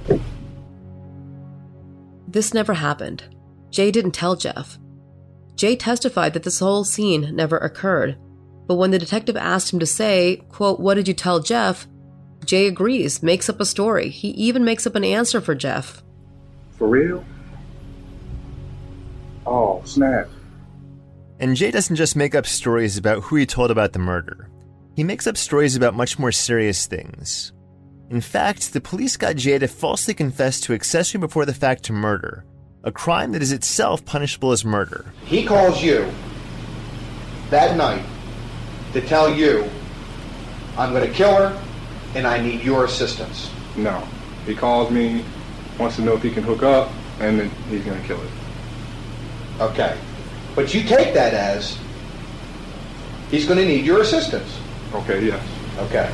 [SPEAKER 6] This never happened. Jay didn't tell Jeff. Jay testified that this whole scene never occurred, but when the detective asked him to say, quote, "What did you tell Jeff?" Jay agrees, makes up a story. He even makes up an answer for Jeff.
[SPEAKER 5] For real? Oh, snap.
[SPEAKER 8] And Jay doesn't just make up stories about who he told about the murder. He makes up stories about much more serious things. In fact, the police got Jay to falsely confess to accessory before the fact to murder, a crime that is itself punishable as murder.
[SPEAKER 12] He calls you that night to tell you, I'm going to kill her and I need your assistance.
[SPEAKER 5] No. He calls me, wants to know if he can hook up, and then he's going to kill it.
[SPEAKER 12] Okay. But you take that as he's going to need your assistance.
[SPEAKER 5] Okay, yes.
[SPEAKER 12] Okay.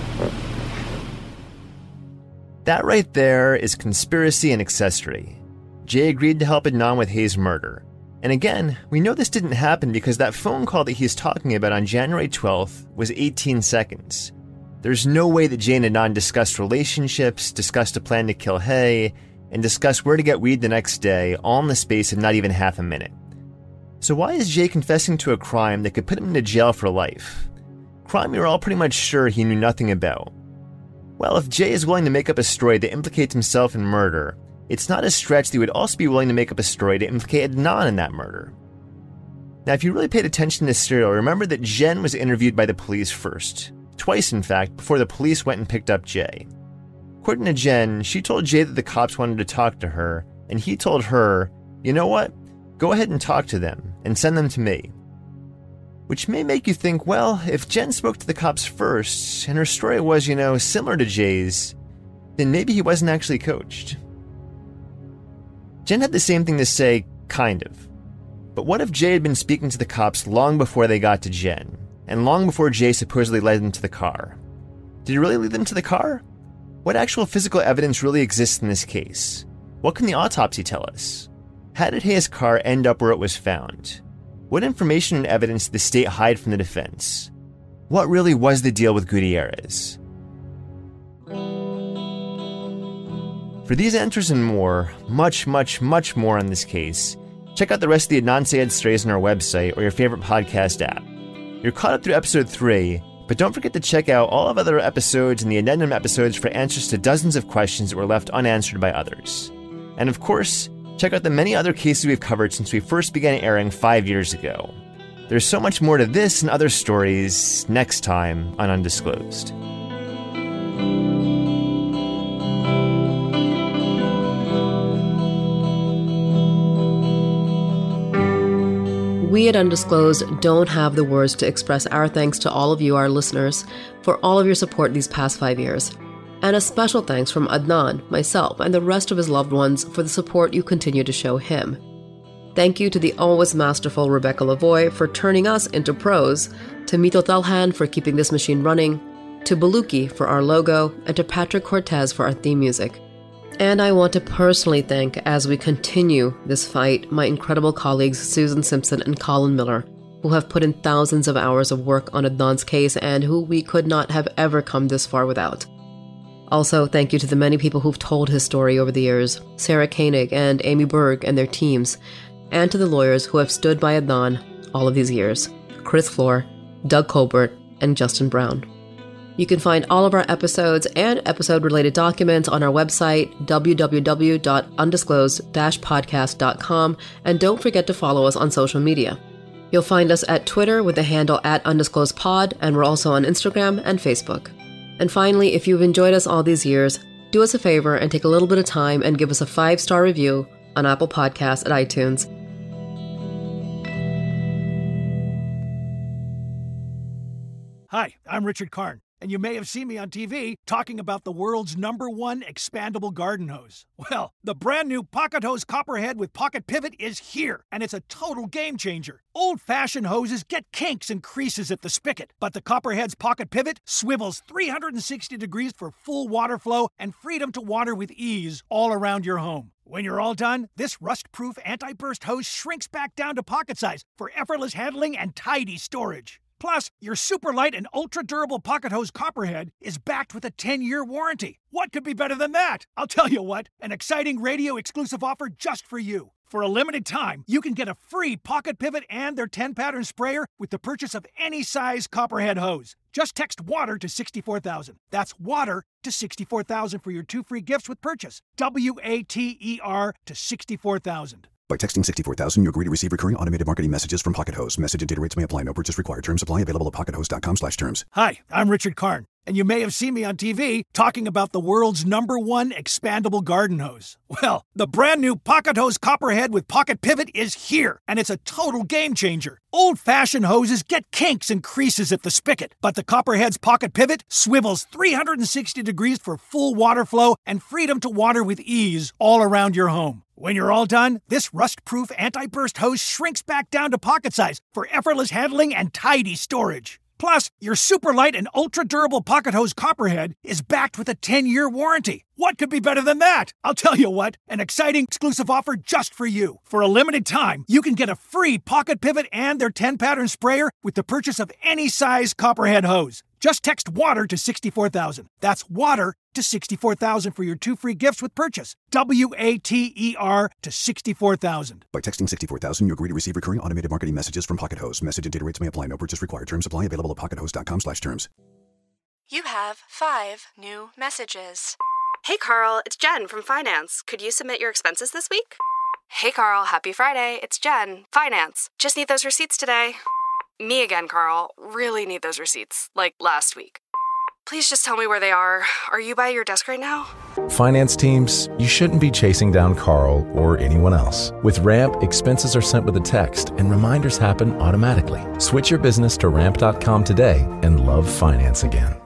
[SPEAKER 8] That right there is conspiracy and accessory. Jay agreed to help Adnan with Hayes' murder. And again, we know this didn't happen because that phone call that he's talking about on January twelfth was eighteen seconds. There's no way that Jay and Adnan discussed relationships, discussed a plan to kill Hay, and discussed where to get weed the next day, all in the space of not even half a minute. So why is Jay confessing to a crime that could put him into jail for life? Crime we were all pretty much sure he knew nothing about. Well, if Jay is willing to make up a story that implicates himself in murder, it's not a stretch that he would also be willing to make up a story to implicate Adnan in that murder. Now, if you really paid attention to this serial, remember that Jen was interviewed by the police first. Twice, in fact, before the police went and picked up Jay. According to Jen, she told Jay that the cops wanted to talk to her, and he told her, you know what? Go ahead and talk to them, and send them to me. Which may make you think, well, if Jen spoke to the cops first, and her story was, you know, similar to Jay's, then maybe he wasn't actually coached. Jen had the same thing to say, kind of. But what if Jay had been speaking to the cops long before they got to Jen, and long before Jay supposedly led them to the car? Did he really lead them to the car? What actual physical evidence really exists in this case? What can the autopsy tell us? How did Hayes' car end up where it was found? What information and evidence did the state hide from the defense? What really was the deal with Gutierrez? For these answers and more, much, much, much more on this case, check out the rest of the Adnan Syed stories on our website or your favorite podcast app. You're caught up through episode three, but don't forget to check out all of other episodes and the addendum episodes for answers to dozens of questions that were left unanswered by others. And of course, check out the many other cases we've covered since we first began airing five years ago. There's so much more to this and other stories next time on Undisclosed.
[SPEAKER 6] We at Undisclosed don't have the words to express our thanks to all of you, our listeners, for all of your support these past five years. And a special thanks from Adnan, myself, and the rest of his loved ones for the support you continue to show him. Thank you to the always masterful Rebecca Lavoie for turning us into pros, to Mito Thalhan for keeping this machine running, to Baluki for our logo, and to Patrick Cortez for our theme music. And I want to personally thank, as we continue this fight, my incredible colleagues Susan Simpson and Colin Miller, who have put in thousands of hours of work on Adnan's case and who we could not have ever come this far without. Also, thank you to the many people who've told his story over the years, Sarah Koenig and Amy Berg and their teams, and to the lawyers who have stood by Adnan all of these years, Chris Floor, Doug Colbert, and Justin Brown. You can find all of our episodes and episode-related documents on our website, w w w dot undisclosed dash podcast dot com, and don't forget to follow us on social media. You'll find us at Twitter with the handle at undisclosedpod, and we're also on Instagram and Facebook. And finally, if you've enjoyed us all these years, do us a favor and take a little bit of time and give us a five-star review on Apple Podcasts at iTunes.
[SPEAKER 1] Hi, I'm Richard Karn, and you may have seen me on T V talking about the world's number one expandable garden hose. Well, the brand new Pocket Hose Copperhead with Pocket Pivot is here, and it's a total game changer. Old-fashioned hoses get kinks and creases at the spigot, but the Copperhead's Pocket Pivot swivels three hundred sixty degrees for full water flow and freedom to water with ease all around your home. When you're all done, this rust-proof anti-burst hose shrinks back down to pocket size for effortless handling and tidy storage. Plus, your super light and ultra-durable Pocket Hose Copperhead is backed with a ten-year warranty. What could be better than that? I'll tell you what, an exciting radio-exclusive offer just for you. For a limited time, you can get a free Pocket Pivot and their ten-pattern sprayer with the purchase of any size Copperhead hose. Just text WATER to sixty-four thousand. That's WATER to sixty-four thousand for your two free gifts with purchase. W A T E R to sixty-four thousand.
[SPEAKER 2] By texting sixty-four thousand, you agree to receive recurring automated marketing messages from Pocket Hose. Message and data rates may apply. No purchase required. Terms apply. Available at pocket hose dot com slash terms.
[SPEAKER 1] Hi, I'm Richard Karn, And you may have seen me on T V talking about the world's number one expandable garden hose. Well, the brand new Pocket Hose Copperhead with Pocket Pivot is here, and it's a total game changer. Old-fashioned hoses get kinks and creases at the spigot, but the Copperhead's Pocket Pivot swivels three hundred sixty degrees for full water flow and freedom to water with ease all around your home. When you're all done, this rust-proof anti-burst hose shrinks back down to pocket size for effortless handling and tidy storage. Plus, your super light and ultra-durable Pocket Hose Copperhead is backed with a ten-year warranty. What could be better than that? I'll tell you what, an exciting exclusive offer just for you. For a limited time, you can get a free Pocket Pivot and their ten-pattern sprayer with the purchase of any size Copperhead hose. Just text WATER to sixty-four thousand. That's WATER to sixty-four thousand for your two free gifts with purchase. W A T E R to sixty-four thousand.
[SPEAKER 2] By texting sixty-four thousand, you agree to receive recurring automated marketing messages from Pocket Hose. Message and data rates may apply. No purchase required. Terms apply. Available at pockethose.com slash terms.
[SPEAKER 13] You have five new messages. Hey, Carl, it's Jen from Finance. Could you submit your expenses this week? Hey, Carl, happy Friday. It's Jen, Finance. Just need those receipts today. Me again, Carl. Really need those receipts, like last week. Please just tell me where they are. Are you by your desk right now?
[SPEAKER 14] Finance teams, you shouldn't be chasing down Carl or anyone else. With Ramp, expenses are sent with a text and reminders happen automatically. Switch your business to ramp dot com today and love finance again.